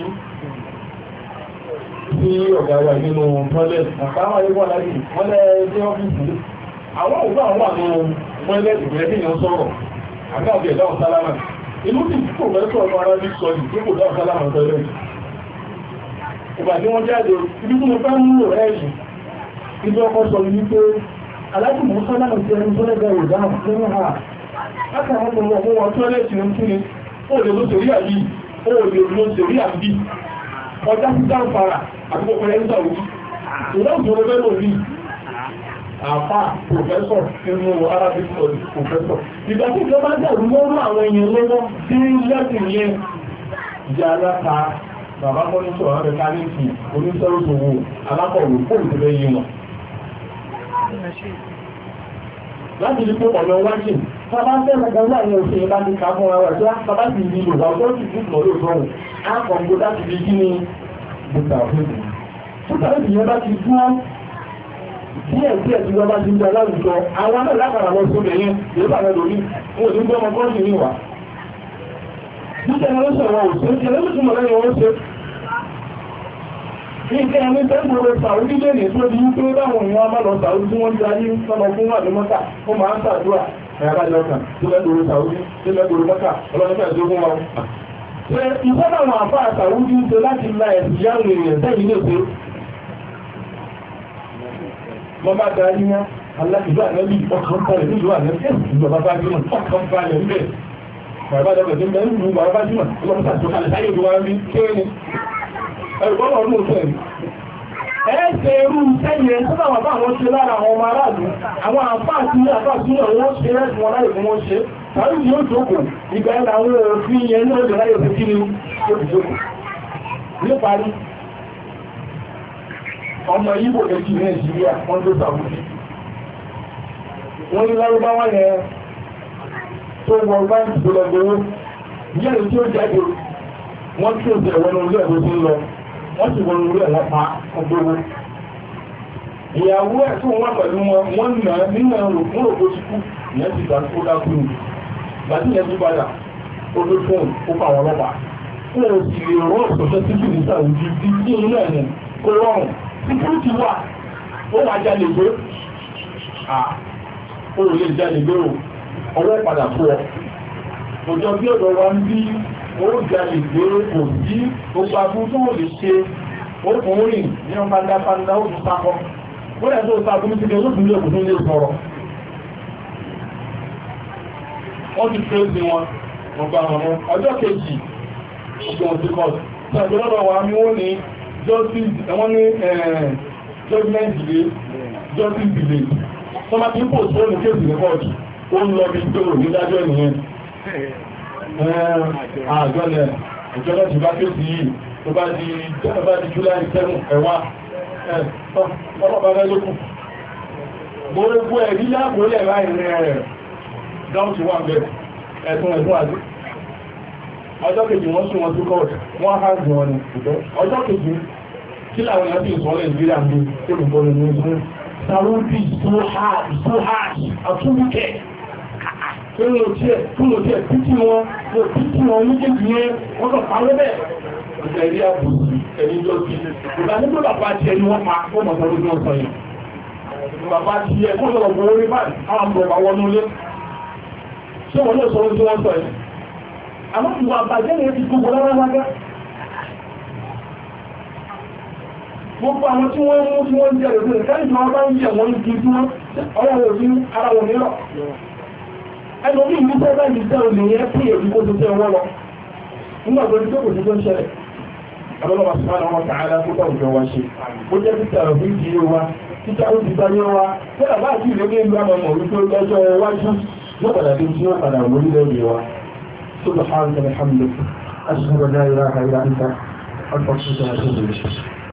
sí ọ̀gá wà nínú tọ́lẹ̀tì àkáwà ẹgbọ́n láti wọ́n lẹ́ ọ́fíìsì àwọn ògbà wà nínú tọ́lẹ̀tì àgbàwọ̀ ẹ̀dáwọn sálámà inú tí kò mẹ́sọ̀ ọmọ ara ní sọ ní kò dáwọn sálámà tẹ́lẹ̀ ìgbà tí wọ́n jáde ibi tí mo fẹ́ mú rẹ̀ yìí ibi ọkọ̀ sọ ní pé alájùmọ̀ sálámà tí ẹni tó lẹ́gbẹ̀ẹ́ ìdáhùn tó ní ha látàwọn ọmọ ọmọ wọn tọ́lẹ̀ tí ó ń kí ni ó lè ló sèrí àbí ó lè ló sèrí àbí ọjà sí dáǹfàrà àti kòkòrò ẹni sàwùjí ìdáhùn tó lẹ́gbẹ̀ẹ́ lórí àpá pòfẹ́sọ̀ nínú Arabic studies pòfẹ́sọ̀. Ìgbà tí ìjọba dẹ̀rù mọ́rún àwọn èèyàn lọ́wọ́ sí lẹ́sìn yẹn jẹ́ aláta bàbá mọ́nítọ̀ rẹ̀kánìtì oníṣẹ́rùsòwò alákọ̀wò fóònù tó lẹ́yìn wọn. Láti rí pé ọ̀nà wájìn Bàbá fẹ́ gbogbo láàrin òfin bá ti kà fún ara rẹ̀ tó bàbá sì ní ìlú àwọn tó ti dúpọ̀ lóòótọ́ á kọ̀ gbogbo láti fi kí ni bùtà fún mi. Bùtà fún ìyẹn bá ti dúró díẹ̀ díẹ̀ tí wọ́n bá ti ń jẹ láwùjọ àwọn náà lápàdà lọ sóbẹ̀ yẹn lè bá rẹ̀ lórí wọn ò ní gbọ́ ọmọ kọ́ọ̀sì ní wà. Bí jẹnẹrẹ́sọ̀ wọn ò ṣe jẹnẹrẹ́sọ̀ mọ̀ lẹ́yìn wọn ṣe. Ìgbẹ́ ẹni tẹ́gbọ̀rọ̀ Sàúdí lè ní tó di wípé báwọn èèyàn máa lọ Sàúdí tí wọ́n jarí sọ́nà fún wà ní mọ́ta ó máa ń ṣàdúrà ẹ̀yàkájọ́ kan tí lẹ́gbọ̀rọ̀ Sàúdí tí lẹ́gbọ̀rọ̀ mọ́ta ọlọ́nìfẹ́ ìjọgún wọn. Ìfẹ́ àwọn àfáà Sàúdí ń ṣe láti la ẹ̀sì yáwọn èèyàn sẹ́yìn lè ṣe. Wọ́n bá darí wọn aláìlú ànẹ́bí ọkàn balẹ̀ nílùú ànẹ́bí ìjọba bá jímọ̀ ọkàn balẹ̀ ń bẹ̀. Bàbá dọ̀bẹ̀ tí ń bẹ̀ ń lù bàbá jímọ̀ ọlọ́pàá tó kalẹ̀ sáyé ìlú wa ń bí kéèni. Ẹ̀rùgbọ́n ọdún òfin ẹ̀ẹ́sẹ̀ irú sẹ́yẹ sọ́nà wà bá àwọn ṣe lára àwọn ọmọ aráàlú àwọn àǹfààní àfáàsúnà wọ́n ṣe rẹ́sì wọn láyé fún wọ́n ṣe tàbí yóò jókòó ìgbà ẹ̀rọ àwọn òfin yẹn ní ọjọ́ láyé fún kí ni ó ti jókòó ní parí ọmọ Ìgbò méjì Nàìjíríà wọ́n tó Sàúdí wọ́n ní lárúbáwá yẹn tó wọ báńkì tó lọ gbowó yẹ́rù tí ó jáde wọ́n tí ó jẹ́ ìwọ́n orí ẹ̀rọ tó ń lọ wọ́n sì wọ́n orí ẹ̀wọ́n pa ọgbọ́gbọ́ ìyàwó ẹ̀ tó wọ́n pẹ̀lú wọn nà nínú ẹ̀rọ fún òkú síkú ìyẹn ti gbà tó dákú nù gbàtí yẹn tó padà ó ló fóòn ó pa àwọn ọlọ́pàá fún òsì lè rọ́ ọ̀sọ̀tọ̀ síkú ní Sàúdí bí kí inú ẹ̀nù kó rọrùn síkú ti wà ó wà jáde gbé ó lè jáde gbé ọwọ́ padà fún ọ òjò bí ọ̀dọ̀ wa ń bí ó jáde gbé òjí gbogbo agbún tó lè ṣe ókùn rìn ní ọmọ fàndá ó tún sákọ́ ó rẹ̀ tó sákọ́ ní sílé olóògùn lè kùn lè sọ̀rọ̀ wọ́n ti fẹ́ sí wọn ọgbà wọn ọjọ́ kejì ọgbà wọn ti kọ́ ṣàgbọ́lọ́rọ̀ wa ní wọ́n ní judgment delay tó má ti ń pò tó ní kéèsì ní kọ́ọ̀tù ó ń lọ bí tó ní dájọ́ ènìyàn àjọ́lẹ̀ ìjọba ti bá kéèsì yìí tó bá di July 7 ẹ̀wà ọlọ́pàá lẹ́lẹ́kùn gbogbo ẹ̀rí láàbòlẹ̀ láìrìn rẹ̀ down to one bed ẹ̀tún àti ọjọ́ kejì wọ́n sún wọn tó kọ́ọ̀tù wọ́n há jù wọn ni ọjọ́ kejì kí làwọn èèyàn sì sọ́lẹ̀ ìgbéra ní olùgbọ́n ní ìgbéra Saudi so hard àtúnwúkẹ́ fún òtí ẹ̀ títí wọn méjèèjì yẹn wọ́n kọ̀ pàwọ́ bẹ́ẹ̀ ìjẹ̀rí àbùsù ẹni jọ sí ìgbà nígbà bàbá ti ẹni wọ́n pa ó mọ̀ sọ́rọ̀ náà sọ yìí bàbá ti ẹ kó lọ́rọ̀ bọ̀ orí báyìí àwọn àmọ̀ bàbá wọnú lé ṣé wọ́n lè sọ́rọ̀ tí wọ́n sọ yìí àmọ́ ìwà àbàjẹ́ ni ti gbogbo lára wágá gbogbo àwọn tí wọ́n mú tí wọ́n jẹ́ rẹ̀ káyìí tí wọ́n bá ń yẹ wọ́n ní kí wọ́n ọwọ́ òfin ara wọn nílọ̀ ẹlòmí ìlú tẹ́lá ìjẹ́ olè yẹn kí èdè kó tó tẹ́ wọ́n lọ nígbà tó tó kò tó tó ń ṣẹlẹ̀ abọ́lọ́wà sọ́nà wọn tààdá tó tọ́ ìjọ wa ṣe ó jẹ́ títà òfin ìdílé wa títà ó ti báyé wa tẹ́lá bá àti ìlú ìlú àmọ́ mọ̀ wípé lọ́jọ́ iwájú yóò padà dé tí ó padà lórílẹ̀-èdè wa subhanaka wa bihamdika ashhadu an la ilaha illa anta astaghfiruka wa atubu ilayk